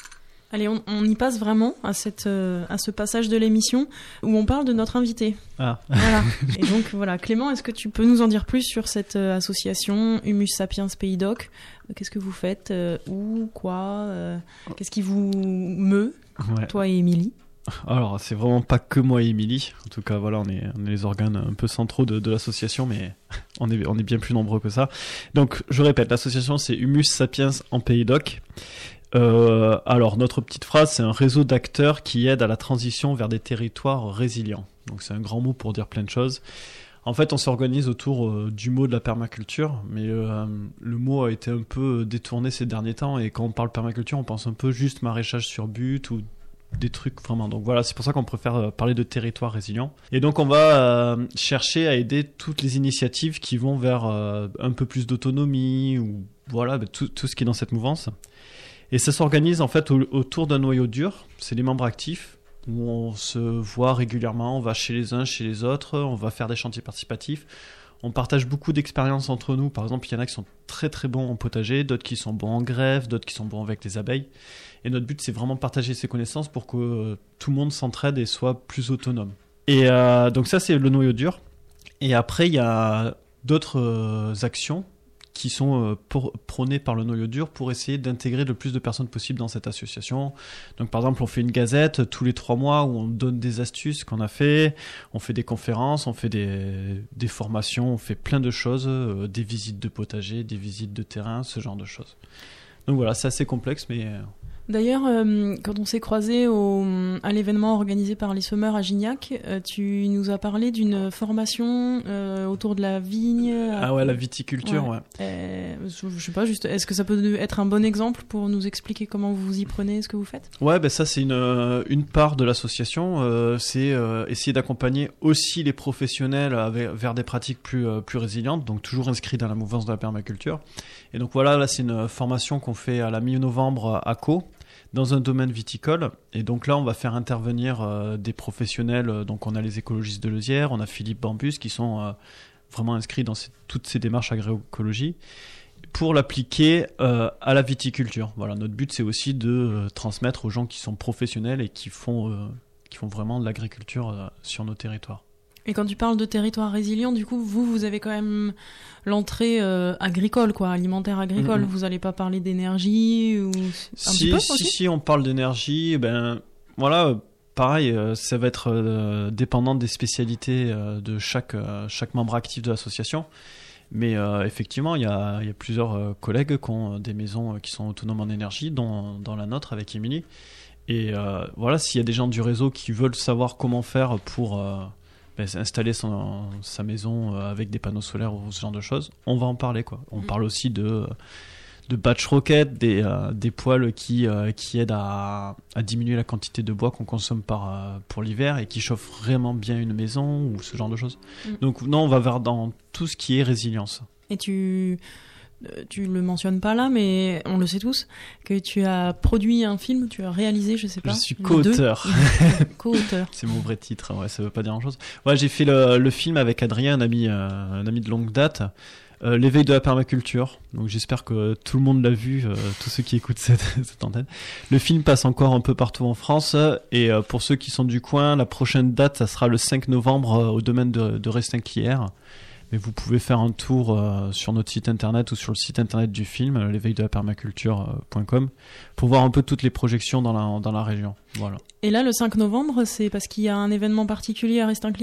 Allez, on, on y passe vraiment à, cette, euh, à ce passage de l'émission où on parle de notre invité.
Ah.
Voilà. Et donc voilà, Clément, est-ce que tu peux nous en dire plus sur cette euh, association Humus Sapiens Pays Doc ? Qu'est-ce que vous faites ? euh, Où ? Quoi ? euh, Qu'est-ce qui vous meut, ouais. Toi et Émilie ?
Alors, c'est vraiment pas que moi et Émilie. En tout cas, voilà, on est, on est les organes un peu centraux de, de l'association, mais on est, on est bien plus nombreux que ça. Donc, je répète, l'association, c'est Humus Sapiens en Pays Doc. Euh, alors, notre petite phrase, c'est un réseau d'acteurs qui aident à la transition vers des territoires résilients. Donc, c'est un grand mot pour dire plein de choses. En fait, on s'organise autour euh, du mot de la permaculture, mais euh, le mot a été un peu détourné ces derniers temps, et quand on parle permaculture, on pense un peu juste maraîchage sur but ou des trucs vraiment. Donc voilà, c'est pour ça qu'on préfère parler de territoire résilient. Et donc on va euh, chercher à aider toutes les initiatives qui vont vers euh, un peu plus d'autonomie, ou voilà, bah, tout, tout ce qui est dans cette mouvance. Et ça s'organise en fait au, autour d'un noyau dur, c'est les membres actifs, où on se voit régulièrement, on va chez les uns, chez les autres, on va faire des chantiers participatifs. On partage beaucoup d'expériences entre nous. Par exemple, il y en a qui sont très très bons en potager, d'autres qui sont bons en greffe, d'autres qui sont bons avec les abeilles. Et notre but, c'est vraiment de partager ces connaissances pour que euh, tout le monde s'entraide et soit plus autonome. Et euh, donc ça, c'est le noyau dur. Et après, il y a d'autres euh, actions qui sont euh, pour, prônées par le noyau dur pour essayer d'intégrer le plus de personnes possible dans cette association. Donc par exemple, on fait une gazette tous les trois mois où on donne des astuces qu'on a fait, on fait des conférences, on fait des, des formations, on fait plein de choses, euh, des visites de potager, des visites de terrain, ce genre de choses. Donc voilà, c'est assez complexe, mais... Euh...
D'ailleurs, euh, quand on s'est croisés au, à l'événement organisé par les semeurs à Gignac, euh, tu nous as parlé d'une formation euh, autour de la vigne.
Ah ouais, la viticulture, ouais. ouais.
Euh, je, je sais pas, juste, est-ce que ça peut être un bon exemple pour nous expliquer comment vous vous y prenez, ce que vous faites ?
Ouais, ben ça c'est une, une part de l'association, euh, c'est euh, essayer d'accompagner aussi les professionnels avec, vers des pratiques plus, euh, plus résilientes, donc toujours inscrits dans la mouvance de la permaculture. Et donc voilà, là c'est une formation qu'on fait à la mi-novembre à Caux, dans un domaine viticole. Et donc là, on va faire intervenir euh, des professionnels. Donc on a les écologistes de Leuzière, on a Philippe Bambus qui sont euh, vraiment inscrits dans ces, toutes ces démarches agroécologie pour l'appliquer euh, à la viticulture. Voilà, notre but, c'est aussi de euh, transmettre aux gens qui sont professionnels et qui font, euh, qui font vraiment de l'agriculture euh, sur nos territoires.
Et quand tu parles de territoire résilient, du coup, vous, vous avez quand même l'entrée euh, agricole, quoi, alimentaire agricole. Mm-hmm. Vous n'allez pas parler d'énergie ou un
si,
petit peu,
si,
aussi
si, on parle d'énergie, ben voilà, pareil, euh, ça va être euh, dépendant des spécialités euh, de chaque, euh, chaque membre actif de l'association. Mais euh, effectivement, il y a, y a plusieurs euh, collègues qui ont des maisons euh, qui sont autonomes en énergie, dont dans la nôtre avec Émilie. Et euh, voilà, s'il y a des gens du réseau qui veulent savoir comment faire pour... Euh, Ben, installer son, sa maison avec des panneaux solaires ou ce genre de choses, on va en parler, quoi. On mmh. parle aussi de, de batch rocket, des, euh, des poêles qui, euh, qui aident à, à diminuer la quantité de bois qu'on consomme par, euh, pour l'hiver et qui chauffent vraiment bien une maison ou ce genre de choses. Mmh. Donc non, on va vers dans tout ce qui est résilience.
Et tu... Tu le mentionnes pas là, mais on le sait tous, que tu as produit un film, tu as réalisé, je sais pas.
Je suis co-auteur.
co-auteur.
C'est mon vrai titre, ouais, ça veut pas dire grand-chose. Ouais, j'ai fait le, le film avec Adrien, un ami, euh, un ami de longue date, euh, l'éveil de la permaculture. Donc j'espère que tout le monde l'a vu, euh, tous ceux qui écoutent cette, cette antenne. Le film passe encore un peu partout en France, et euh, pour ceux qui sont du coin, la prochaine date, ça sera le cinq novembre euh, au domaine de, de Restinclière. Mais vous pouvez faire un tour euh, sur notre site internet ou sur le site internet du film, l'éveil de la permaculture point com, pour voir un peu toutes les projections dans la, dans la région. Voilà.
Et là, le cinq novembre, c'est parce qu'il y a un événement particulier à Restinclière ?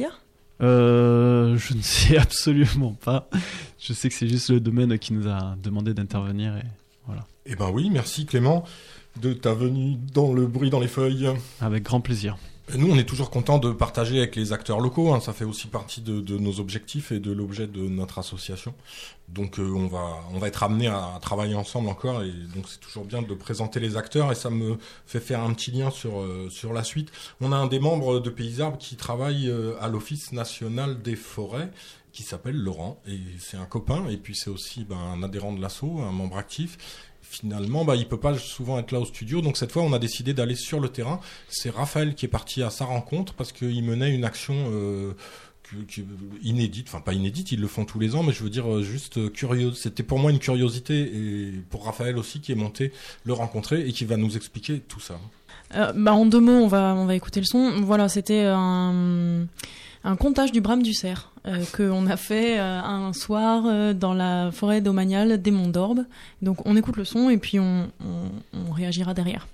euh, Je ne sais absolument pas. Je sais que c'est juste le domaine qui nous a demandé d'intervenir. Et voilà.
Eh ben oui, merci Clément de ta venue dans le bruit dans les feuilles.
Avec grand plaisir.
Nous, on est toujours content de partager avec les acteurs locaux, hein. Ça fait aussi partie de, de nos objectifs et de l'objet de notre association. Donc, euh, on va, on va être amenés à travailler ensemble encore, et donc c'est toujours bien de présenter les acteurs, et ça me fait faire un petit lien sur, euh, sur la suite. On a un des membres de Pays Arbres qui travaille euh, à l'Office national des forêts, qui s'appelle Laurent, et c'est un copain, et puis c'est aussi ben, un adhérent de l'asso, un membre actif. Finalement, bah, il peut pas souvent être là au studio, donc cette fois, on a décidé d'aller sur le terrain. C'est Raphaël qui est parti à sa rencontre parce qu'il menait une action euh, qui, inédite, enfin pas inédite, ils le font tous les ans, mais je veux dire juste curieux. C'était pour moi une curiosité et pour Raphaël aussi qui est monté le rencontrer et qui va nous expliquer tout ça.
Euh, bah en deux mots, on va on va écouter le son. Voilà, c'était un un comptage du brame du cerf euh, qu'on a fait euh, un soir euh, dans la forêt domaniale des Monts d'Orbe. Donc on écoute le son et puis on on, on réagira derrière.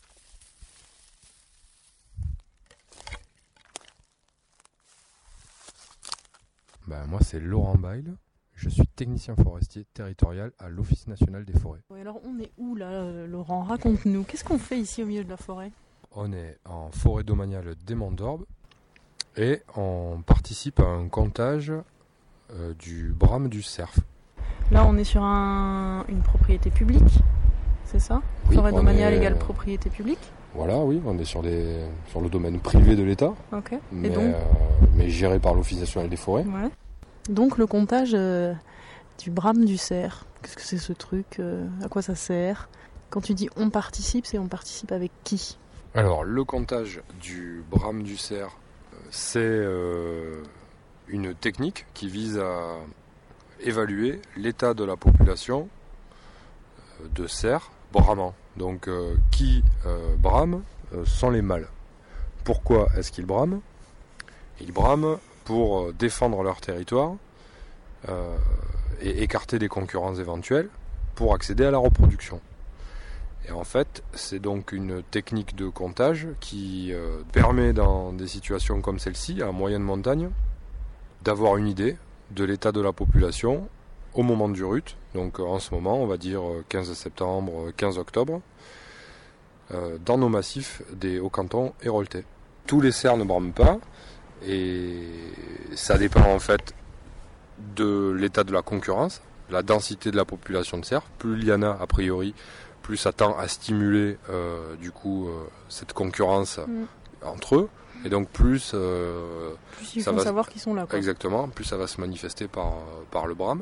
Ben, moi, c'est Laurent Bail. Je suis technicien forestier territorial à l'Office national des forêts.
Ouais, alors, on est où, là, Laurent ? Raconte-nous. Qu'est-ce qu'on fait ici au milieu de la forêt ?
On est en forêt domaniale des Monts d'Orbe et on participe à un comptage euh, du brame du cerf.
Là, on est sur un, une propriété publique, c'est ça ?
Oui,
Forêt domaniale
est...
égale propriété publique ?
Voilà, oui, on est sur, des, sur le domaine privé de l'État,
Ok. Et
mais,
donc
euh, mais géré par l'Office national des forêts.
Ouais. Donc le comptage euh, du brame du cerf, qu'est-ce que c'est ce truc euh, à quoi ça sert ? Quand tu dis on participe, c'est on participe avec qui ?
Alors, le comptage du brame du cerf, c'est euh, une technique qui vise à évaluer l'état de la population de cerfs bramant. Donc, euh, qui euh, brament euh, sont les mâles. Pourquoi est-ce qu'ils brament ? Ils brament pour défendre leur territoire euh, et écarter des concurrents éventuels pour accéder à la reproduction. Et en fait, c'est donc une technique de comptage qui euh, permet dans des situations comme celle-ci, à moyenne montagne, d'avoir une idée de l'état de la population au moment du rut. Donc en ce moment, on va dire quinze septembre, quinze octobre, euh, dans nos massifs des Hauts-Cantons héroltais. Tous les cerfs ne brament pas, et ça dépend en fait de l'état de la concurrence, la densité de la population de cerfs. Plus il y en a, a priori, plus ça tend à stimuler euh, du coup euh, cette concurrence mmh. entre eux, et donc plus euh,
plus ils
ça
vont
va
savoir qu'ils sont là, quoi.
Exactement, plus ça va se manifester par par le brame.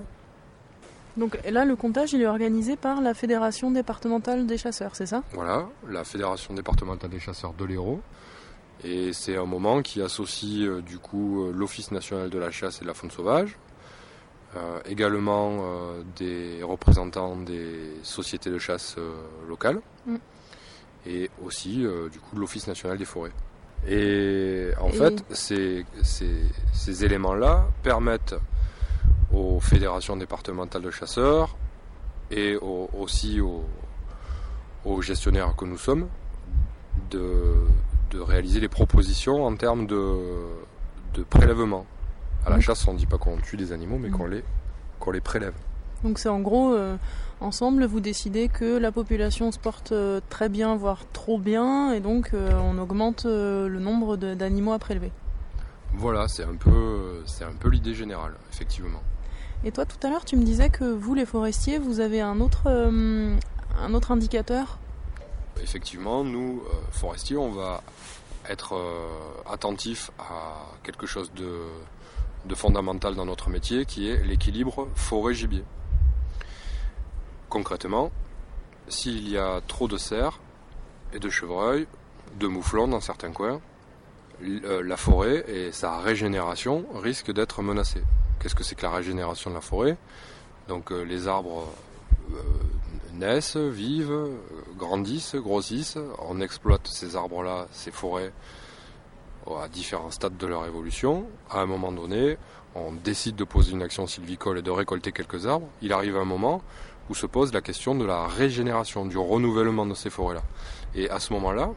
Donc là, le comptage, il est organisé par la Fédération départementale des chasseurs, c'est ça ?
Voilà, la Fédération départementale des chasseurs de l'Hérault. Et c'est un moment qui associe euh, du coup euh, l'Office national de la chasse et de la faune sauvage, euh, également euh, des représentants des sociétés de chasse euh, locales, mm. et aussi euh, du coup l'Office national des forêts. Et en et... fait, ces, ces, ces éléments-là permettent aux fédérations départementales de chasseurs et au, aussi aux, aux gestionnaires que nous sommes de, de réaliser les propositions en termes de, de prélèvement. À la mmh. chasse, on ne dit pas qu'on tue des animaux, mais mmh. qu'on les, qu'on les prélève.
Donc c'est en gros, euh, ensemble, vous décidez que la population se porte euh, très bien, voire trop bien, et donc euh, on augmente euh, le nombre de, d'animaux à prélever.
Voilà, c'est un peu, c'est un peu l'idée générale, effectivement.
Et toi, tout à l'heure, tu me disais que vous, les forestiers, vous avez un autre, euh, un autre indicateur ?
Effectivement, nous, euh, forestiers, on va être euh, attentifs à quelque chose de, de fondamental dans notre métier, qui est l'équilibre forêt-gibier. Concrètement, s'il y a trop de cerfs et de chevreuils, de mouflons dans certains coins, la forêt et sa régénération risquent d'être menacées. Qu'est-ce que c'est que la régénération de la forêt ? Donc euh, les arbres euh, naissent, vivent, euh, grandissent, grossissent. On exploite ces arbres-là, ces forêts, à différents stades de leur évolution. À un moment donné, on décide de poser une action sylvicole et de récolter quelques arbres. Il arrive un moment où se pose la question de la régénération, du renouvellement de ces forêts-là. Et à ce moment-là,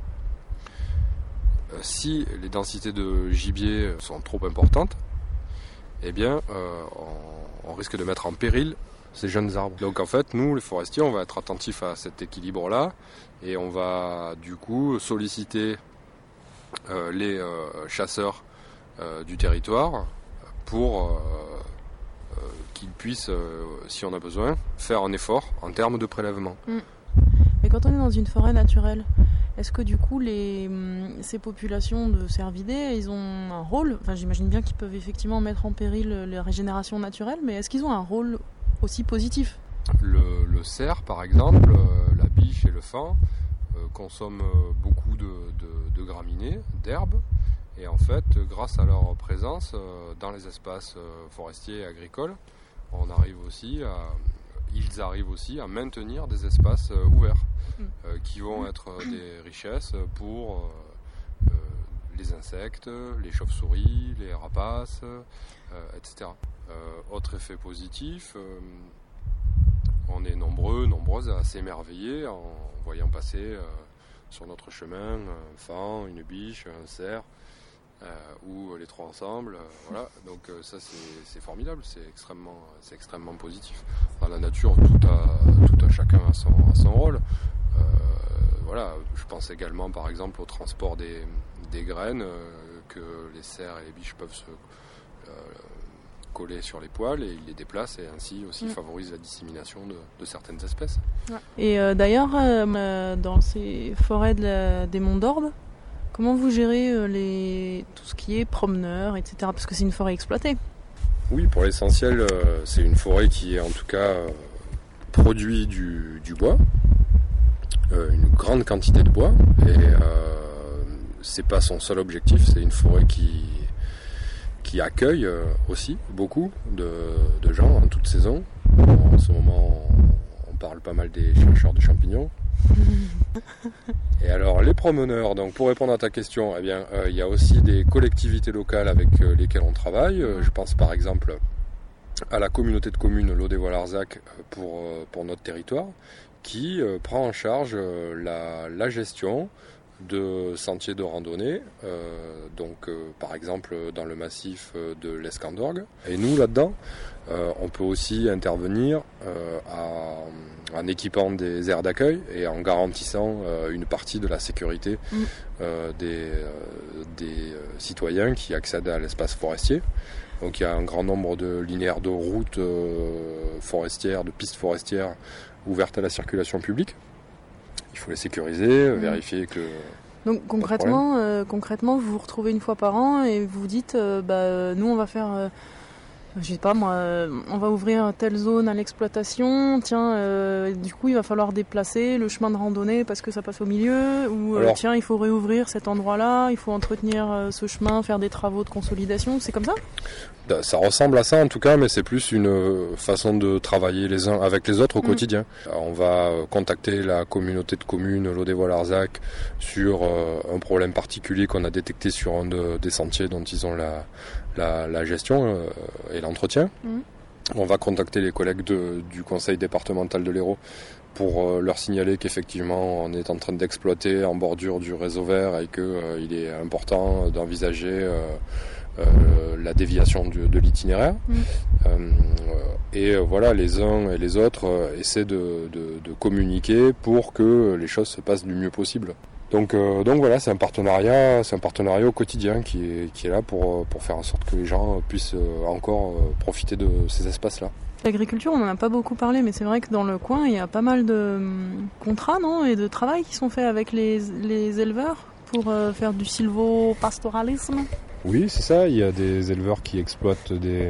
euh, si les densités de gibier sont trop importantes, eh bien, euh, on, on risque de mettre en péril ces jeunes arbres. Donc en fait, nous, les forestiers, on va être attentifs à cet équilibre-là, et on va du coup solliciter euh, les euh, chasseurs euh, du territoire pour euh, euh, qu'ils puissent, euh, si on a besoin, faire un effort en termes de prélèvement.
Mmh. Mais quand on est dans une forêt naturelle, est-ce que du coup les, ces populations de cervidés, ils ont un rôle, enfin j'imagine bien qu'ils peuvent effectivement mettre en péril la régénération naturelle, mais est-ce qu'ils ont un rôle aussi positif ?
Le, le cerf par exemple, euh, la biche et le faon euh, consomment beaucoup de, de, de graminées, d'herbes, Et en fait, grâce à leur présence euh, dans les espaces euh, forestiers et agricoles, on arrive aussi à, ils arrivent aussi à maintenir des espaces euh, ouverts euh, qui vont être euh, des richesses pour euh, euh, les insectes, les chauves-souris, les rapaces, euh, et cetera. Euh, autre effet positif, euh, on est nombreux, nombreuses à s'émerveiller en voyant passer euh, sur notre chemin un faon, une biche, un cerf, euh, ou les trois ensemble. Euh, voilà. Donc euh, ça c'est, c'est formidable, c'est extrêmement, c'est extrêmement positif. Dans la nature, tout a, tout a chacun à son, à son rôle. Euh, voilà. Je pense également par exemple au transport des, des graines euh, que les cerfs et les biches peuvent se euh, coller sur les poils et ils les déplacent et ainsi aussi mmh. favorisent la dissémination de, de certaines espèces.
Ouais. Et euh, d'ailleurs, euh, dans ces forêts de la, des Monts d'Orbe, comment vous gérez euh, les, tout ce qui est promeneurs, et cetera. Parce que c'est une forêt exploitée.
Oui, pour l'essentiel, euh, c'est une forêt qui en tout cas euh, produit du, du bois, euh, une grande quantité de bois, et euh, c'est pas son seul objectif, c'est une forêt qui qui accueille aussi beaucoup de, de gens en toute saison. En ce moment, on parle pas mal des chercheurs de champignons. Et alors, les promeneurs, donc pour répondre à ta question, eh bien, euh, il y a aussi des collectivités locales avec euh, lesquelles on travaille. Euh, je pense par exemple à la communauté de communes Lodévois-Larzac pour, euh, pour notre territoire, qui euh, prend en charge euh, la, la gestion de sentiers de randonnée, euh, donc euh, par exemple dans le massif de l'Escandorgue. Et nous là-dedans, euh, on peut aussi intervenir euh, à, en équipant des aires d'accueil et en garantissant euh, une partie de la sécurité mmh. euh, des, euh, des euh, citoyens qui accèdent à l'espace forestier. Donc il y a un grand nombre de linéaires de routes euh, forestières, de pistes forestières ouvertes à la circulation publique. Il faut les sécuriser, mmh. vérifier que...
Donc concrètement, euh, concrètement, vous vous retrouvez une fois par an et vous vous dites, euh, bah, nous on va faire, euh, je sais pas moi, euh, on va ouvrir telle zone à l'exploitation, tiens, euh, du coup il va falloir déplacer le chemin de randonnée parce que ça passe au milieu, ou euh, Alors, tiens, il faut réouvrir cet endroit-là, il faut entretenir euh, ce chemin, faire des travaux de consolidation, c'est comme ça ?
Ça ressemble à ça en tout cas, mais c'est plus une façon de travailler les uns avec les autres au mmh. quotidien. On va contacter la communauté de communes Lodévois-Larzac sur euh, un problème particulier qu'on a détecté sur un de, des sentiers dont ils ont la, la, la gestion euh, et l'entretien. Mmh. On va contacter les collègues de, du conseil départemental de l'Hérault pour euh, leur signaler qu'effectivement on est en train d'exploiter en bordure du réseau vert et qu'il euh, est important d'envisager euh, Euh, la déviation du, de l'itinéraire. Mmh. Euh, et euh, voilà, les uns et les autres euh, essaient de, de, de communiquer pour que les choses se passent du mieux possible. Donc, euh, donc voilà, c'est un partenariat, c'est un partenariat au quotidien qui est, qui est là pour, pour faire en sorte que les gens puissent encore profiter de ces espaces-là.
L'agriculture, on n'en a pas beaucoup parlé, mais c'est vrai que dans le coin, il y a pas mal de contrats, non, et de travail qui sont faits avec les, les éleveurs pour euh, faire du sylvo-pastoralisme.
Oui, c'est ça. Il y a des éleveurs qui exploitent des,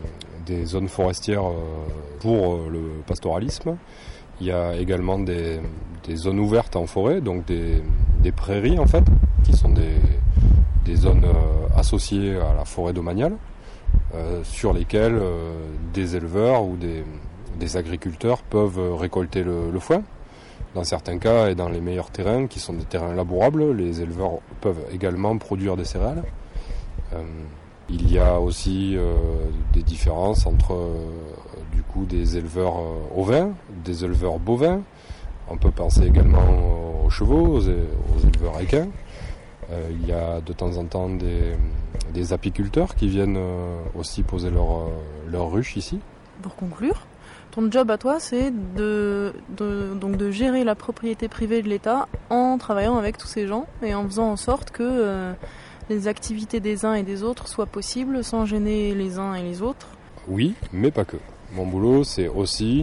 des zones forestières pour le pastoralisme. Il y a également des, des zones ouvertes en forêt, donc des, des prairies en fait, qui sont des, des zones associées à la forêt domaniale, euh, sur lesquelles euh, des éleveurs ou des, des agriculteurs peuvent récolter le, le foin. Dans certains cas et dans les meilleurs terrains, qui sont des terrains labourables, les éleveurs peuvent également produire des céréales. Euh, il y a aussi euh, des différences entre euh, du coup des éleveurs euh, ovins, des éleveurs bovins. On peut penser également aux chevaux, aux, aux éleveurs équins. Euh, il y a de temps en temps des, des apiculteurs qui viennent euh, aussi poser leur, euh, leur ruche ici.
Pour conclure, ton job à toi, c'est de, de, donc de gérer la propriété privée de l'État en travaillant avec tous ces gens et en faisant en sorte que euh, les activités des uns et des autres soient possibles sans gêner les uns et les autres.
Oui, mais pas que. Mon boulot, c'est aussi,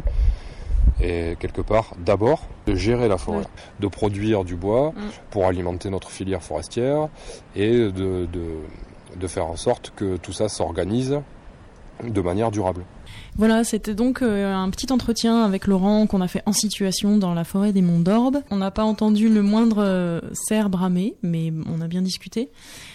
et quelque part, d'abord, de gérer la forêt, oui. de produire du bois mmh. pour alimenter notre filière forestière et de, de, de faire en sorte que tout ça s'organise de manière durable.
Voilà, c'était donc euh, un petit entretien avec Laurent qu'on a fait en situation dans la forêt des Monts d'Orbe. On n'a pas entendu le moindre euh, cerf bramer, mais on a bien discuté.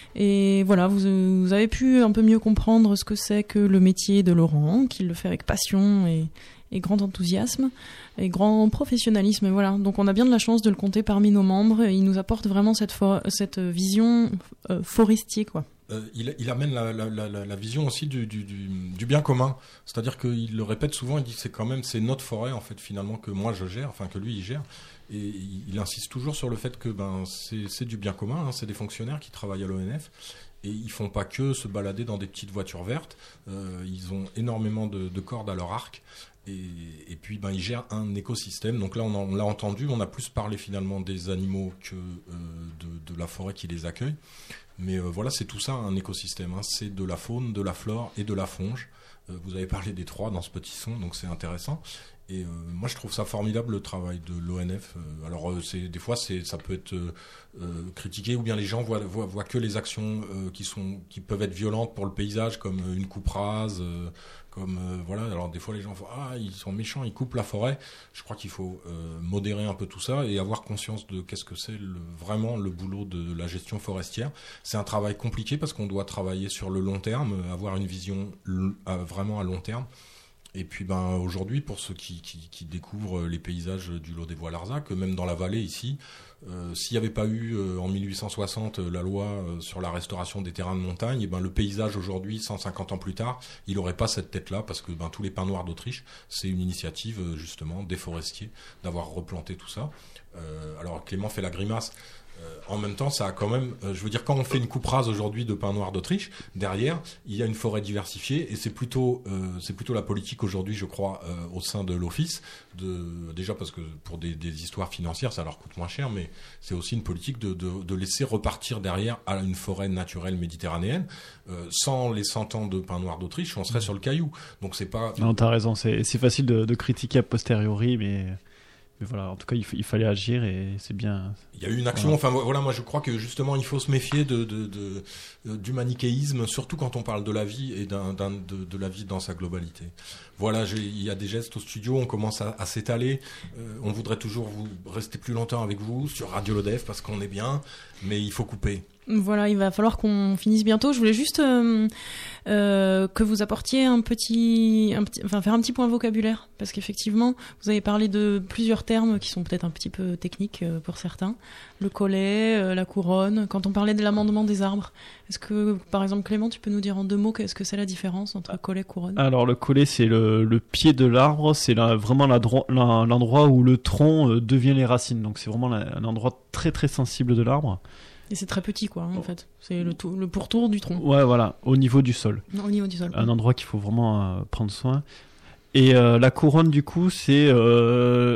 Et voilà, vous, vous avez pu un peu mieux comprendre ce que c'est que le métier de Laurent, qu'il le fait avec passion et, et grand enthousiasme et grand professionnalisme. Voilà, donc on a bien de la chance de le compter parmi nos membres. Il nous apporte vraiment cette, for- cette vision euh, forestier, quoi.
Euh, il, il amène la, la, la, la vision aussi du, du, du, du bien commun. C'est-à-dire qu'il le répète souvent, il dit que c'est quand même c'est notre forêt en fait finalement que moi je gère, enfin que lui il gère. Et il, il insiste toujours sur le fait que ben c'est, c'est du bien commun, hein, c'est des fonctionnaires qui travaillent à l'O N F. Et ils font pas que se balader dans des petites voitures vertes. Euh, ils ont énormément de, de cordes à leur arc. Et, et puis ben ils gèrent un écosystème. Donc là on, en, on l'a entendu, on a plus parlé finalement des animaux que euh, de, de la forêt qui les accueille. Mais euh, voilà, c'est tout ça un écosystème. Hein. C'est de la faune, de la flore et de la fonge. Euh, vous avez parlé des trois dans ce petit son, donc c'est intéressant. Et euh, moi je trouve ça formidable le travail de l'O N F. Euh, alors euh, c'est, des fois c'est, ça peut être euh, euh, critiqué ou bien les gens voient, voient, voient que les actions euh, qui, sont, qui peuvent être violentes pour le paysage comme euh, une coupe rase. Euh, Comme euh, voilà, alors des fois les gens font ah ils sont méchants, ils coupent la forêt. Je crois qu'il faut euh, modérer un peu tout ça et avoir conscience de qu'est-ce que c'est le, vraiment le boulot de la gestion forestière. C'est un travail compliqué parce qu'on doit travailler sur le long terme, avoir une vision l- à, vraiment à long terme. Et puis ben aujourd'hui pour ceux qui, qui, qui découvrent les paysages du Lot des Bois-Larzac, même dans la vallée ici. Euh, s'il n'y avait pas eu euh, en mille huit cent soixante euh, la loi euh, sur la restauration des terrains de montagne, et ben le paysage aujourd'hui, cent cinquante ans plus tard, il n'aurait pas cette tête-là parce que ben tous les pins noirs d'Autriche, c'est une initiative euh, justement des forestiers d'avoir replanté tout ça. Euh, alors Clément fait la grimace. Euh, en même temps, ça a quand même, euh, je veux dire, quand on fait une coupe rase aujourd'hui de pins noirs d'Autriche, derrière, il y a une forêt diversifiée et c'est plutôt, euh, c'est plutôt la politique aujourd'hui, je crois, euh, au sein de l'office, de, déjà parce que pour des, des histoires financières, ça leur coûte moins cher, mais c'est aussi une politique de, de, de laisser repartir derrière à une forêt naturelle méditerranéenne. Euh, sans les cent ans de pins noirs d'Autriche, on serait mmh. sur le caillou. Donc c'est pas.
Non, t'as raison, c'est, c'est facile de, de critiquer a posteriori, mais. Mais voilà, en tout cas, il, f- il fallait agir et c'est bien.
Il y a eu une action. Voilà. Enfin, voilà, moi, je crois que justement, il faut se méfier de, de, de, de du manichéisme, surtout quand on parle de la vie et d'un, d'un, de, de la vie dans sa globalité. Voilà, j'ai, il y a des gestes au studio, on commence à, à s'étaler. Euh, on voudrait toujours vous rester plus longtemps avec vous sur Radio Lodef parce qu'on est bien, mais il faut couper.
Voilà, il va falloir qu'on finisse bientôt. Je voulais juste euh, euh, que vous apportiez un petit, un petit, enfin faire un petit point vocabulaire, parce qu'effectivement, vous avez parlé de plusieurs termes qui sont peut-être un petit peu techniques euh, pour certains. Le collet, euh, la couronne. Quand on parlait de l'amendement des arbres, est-ce que, par exemple, Clément, tu peux nous dire en deux mots qu'est-ce que c'est la différence entre collet et couronne ?
Alors le collet, c'est le, le pied de l'arbre, c'est la, vraiment la dro- la, l'endroit où le tronc euh, devient les racines. Donc c'est vraiment la, un endroit très très sensible de l'arbre.
Et c'est très petit, quoi, hein, en fait. C'est le, tour, le pourtour du tronc.
Ouais, voilà, au niveau du sol.
Non, au niveau du sol.
Un endroit qu'il faut vraiment euh, prendre soin. Et euh, la couronne, du coup, c'est euh,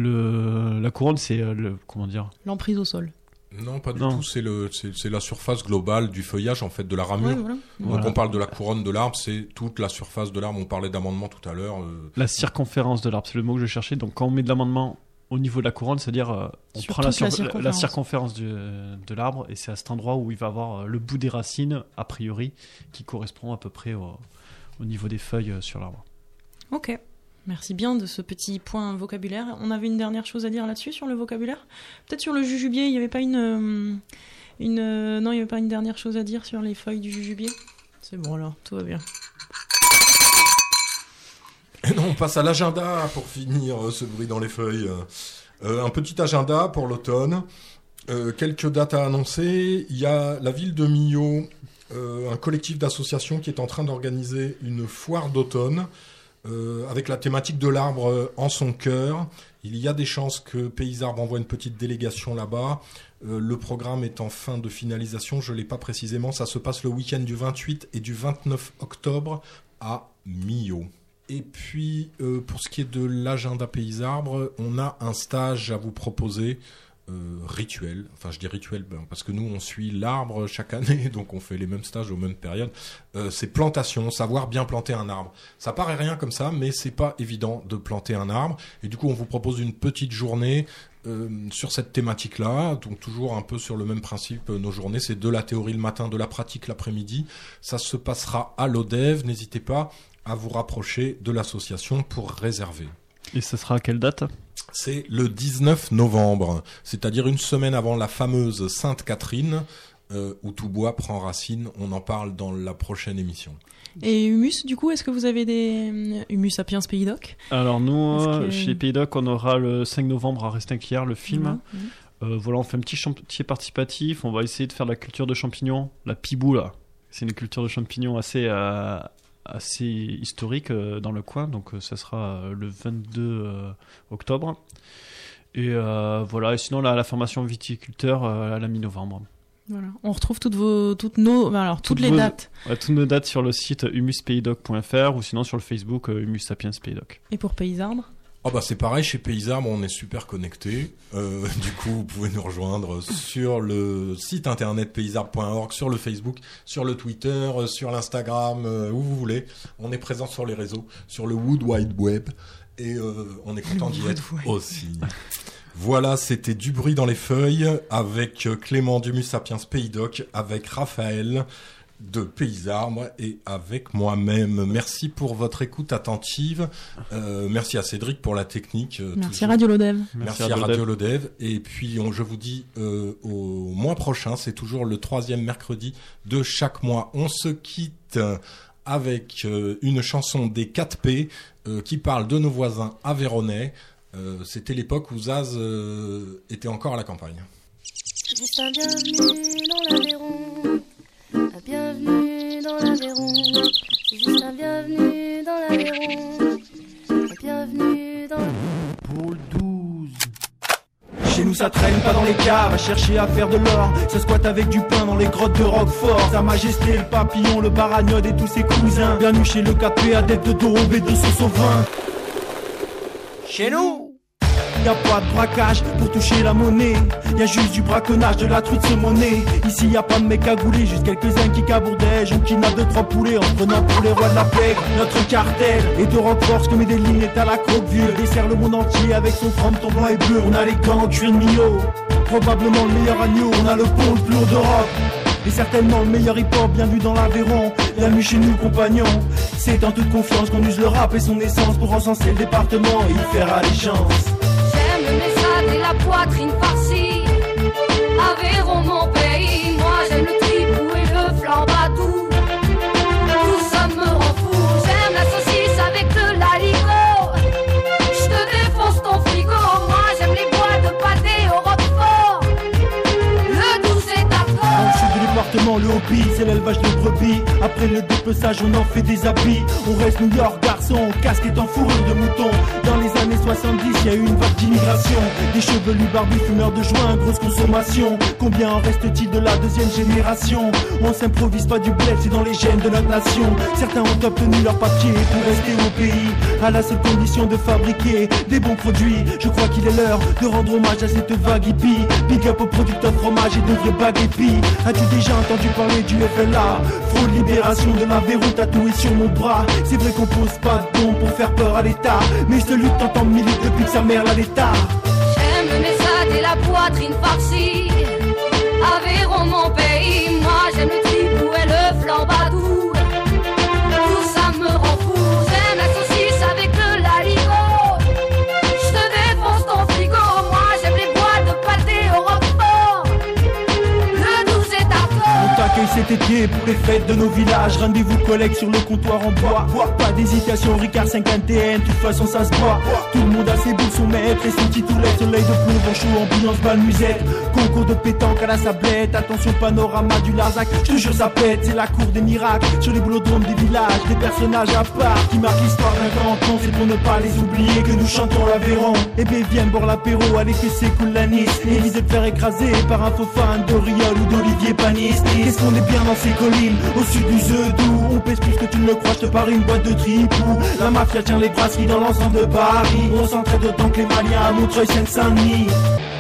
le. La couronne, c'est euh, le. Comment dire ?
L'emprise au sol.
Non, pas du
non.
tout. C'est le, c'est, c'est la surface globale du feuillage, en fait, de la ramure.
Ouais, voilà.
Donc
Voilà.
on parle de la couronne de l'arbre, c'est toute la surface de l'arbre. On parlait d'amendement tout à l'heure. Euh...
La circonférence de l'arbre, c'est le mot que je cherchais. Donc quand on met de l'amendement au niveau de la couronne, c'est-à-dire euh, on
Sur
prend la,
toute la
sur-
circonférence.
la circonférence du- de l'arbre et c'est à cet endroit où il va avoir euh, le bout des racines, a priori, qui correspond à peu près au, au niveau des feuilles euh, sur l'arbre.
Ok. Merci bien de ce petit point vocabulaire. On avait une dernière chose à dire là-dessus, sur le vocabulaire ? Peut-être sur le jujubier, il n'y avait pas une... euh, une euh, non, il n'y avait pas une dernière chose à dire sur les feuilles du jujubier ? C'est bon alors, tout va bien.
Et non, on passe à l'agenda pour finir euh, ce bruit dans les feuilles. Euh, un petit agenda pour l'automne. Euh, quelques dates à annoncer. Il y a la ville de Millau, euh, un collectif d'associations qui est en train d'organiser une foire d'automne euh, avec la thématique de l'arbre en son cœur. Il y a des chances que Pays Arbres envoie une petite délégation là-bas. Euh, le programme est en fin de finalisation, je ne l'ai pas précisément. Ça se passe le week-end du vingt-huit et du vingt-neuf octobre à Millau. Et puis, euh, pour ce qui est de l'agenda Pays Arbres, on a un stage à vous proposer, euh, rituel. Enfin, je dis rituel ben, parce que nous, on suit l'arbre chaque année, donc on fait les mêmes stages aux mêmes périodes. Euh, c'est plantation, savoir bien planter un arbre. Ça paraît rien comme ça, mais c'est pas évident de planter un arbre. Et du coup, on vous propose une petite journée euh, sur cette thématique-là, donc toujours un peu sur le même principe. Nos journées, c'est de la théorie le matin, de la pratique l'après-midi. Ça se passera à l'O D E V, n'hésitez pas. à vous rapprocher de l'association pour réserver.
Et ce sera à quelle date ?
C'est le dix-neuf novembre, c'est-à-dire une semaine avant la fameuse Sainte-Catherine, euh, où tout bois prend racine. On en parle dans la prochaine émission.
Et Humus, du coup, est-ce que vous avez des Humus Sapiens Pays Doc ?
Alors nous,
que...
chez Pays Doc, on aura le cinq novembre à Restinquières, le film.
Mmh.
Euh, voilà, on fait un petit chantier participatif. On va essayer de faire de la culture de champignons, la pibou là. C'est une culture de champignons assez... Euh, assez historique euh, dans le coin, donc euh, ça sera euh, le vingt-deux euh, octobre. Et euh, voilà, et sinon la, la formation viticulteur euh, à la mi-novembre.
Voilà. On retrouve toutes vos, toutes nos, alors toutes, toutes les
vos,
dates.
Ouais, toutes nos dates sur le site humus pays doc point f r ou sinon sur le Facebook euh, Humus Sapiens Pays Doc.
Et pour Pays Arbres ?
Oh bah c'est pareil, chez Pays Arbres, on est super connectés. Euh, du coup, vous pouvez nous rejoindre sur le site internet pays arbres point org, sur le Facebook, sur le Twitter, sur l'Instagram, euh, où vous voulez. On est présent sur les réseaux, sur le Wood Wide Web, et euh, on est content d'y être aussi. Voilà, c'était Du bruit dans les feuilles avec Clément d'Humus Sapiens Pays Doc, avec Raphaël de Pays Arbres et avec moi-même. Merci pour votre écoute attentive. Euh, merci à Cédric pour la technique. Euh,
merci
toujours.
Radio Lodev.
Merci, merci à Radio Lodev. Et puis on, je vous dis euh, au mois prochain, c'est toujours le troisième mercredi de chaque mois. On se quitte avec euh, une chanson des quatre P euh, qui parle de nos voisins aveyronnais. Euh, c'était l'époque où Zaz euh, était encore à la campagne.
Juste un bienvenue dans l'Aveyron. Un bienvenue dans l'Aveyron, c'est juste un bienvenue dans l'Aveyron. Un bienvenue dans
Pour le douze. Chez nous ça traîne pas dans les caves, à chercher à faire de l'or. Ça squatte avec du pain dans les grottes de Roquefort. Sa Majesté, le Papillon, le Baragnode et tous ses cousins. Bienvenue chez le K P, adepte de Dorobé de sauce au vin. Chez nous y'a pas de braquage pour toucher la monnaie. Y'a juste du braconnage, de la truite de monnaie. Ici y'a pas de mecs cagoulés, juste quelques-uns qui cabourdègent. On kidnappe deux trois poulets en prenant pour les rois de la paix. Notre cartel est de rock force comme des lignes est à la croque vieux. Dessert le monde entier avec son front ton blanc et bleu. On a les gants, cuir de Mio, probablement le meilleur agneau. On a le pont le plus haut d'Europe et certainement le meilleur hip-hop bien vu dans l'Aveyron. Bienvenue chez nous compagnons. C'est en toute confiance qu'on use le rap et son essence pour encenser le département et y faire allégeance.
J'aime le message et la poitrine farcie. Aveyron mon pays. Moi j'aime le tripou et le flambadou. Tout ça me rend fou. J'aime la saucisse avec de l'aligot. J'te défonce ton frigo. Moi j'aime les boîtes de pâté au Roquefort. Le douze est à fond.
Dans le sud du département, le hobby, c'est l'élevage de brebis. Après le dépeçage, on en fait des habits. On reste New York, garçon, casquette en fourrure de mouton. Dans les années soixante-dix, y a eu une vague d'immigration. Des chevelus barbus, fumeurs de joint, grosse consommation. Combien en reste-t-il de la deuxième génération? On s'improvise pas du bled, c'est dans les gènes de notre nation. Certains ont obtenu leur papier pour rester au pays, à la seule condition de fabriquer des bons produits. Je crois qu'il est l'heure de rendre hommage à cette vague hippie. Big up aux producteurs de fromage et de vrais bagues épis. As-tu déjà entendu parler du F L A? Fraude, libération de l'Aveyron tatoué sur mon bras. C'est vrai qu'on pose pas de bombes pour faire peur à l'État, mais je te lutte tant en milite depuis que sa mère l'a l'État.
J'aime le message et la poitrine farcie. Aveyron mon pays. Moi j'aime le tripou et le flambadou. Tout ça me rend fou. J'aime la saucisse avec de l'aligot. J'te défonce ton frigo. Moi j'aime les boîtes de pâté au Roquefort. Le douze est à fond.
On t'accueille cet été pour les fêtes de nos villages. Rendez-vous collègues sur le comptoir en bois. Pas d'hésitation, Ricard cinquante et un, de toute façon ça se boit. Tout le monde a ses boules, son maître et son titoulet. Soleil de plomb, chaud, ambiance, bal, musette. Concours de pétanque à la sablette. Attention, panorama du Larzac. Je te jure, ça pète, c'est la cour des miracles. Sur les boulodromes des villages, des personnages à part qui marquent l'histoire d'un grand temps. C'est pour ne pas les oublier que nous chantons l'Aveyron. Eh bien, viens boire l'apéro, allez que c'est cool l'anis. Évitez de faire écraser par un faux fan d'Oriol ou d'Olivier Panis. Qu'est-ce qu'on est bien dans ces collines, au sud du Zedou. On pèse plus que tu ne le crois, je te parie une boîte de tripou. La mafia tient les brasseries dans l'ensemble de Paris. On s'entraide autant que les Maliens à Montreuil, Seine-Saint-Denis.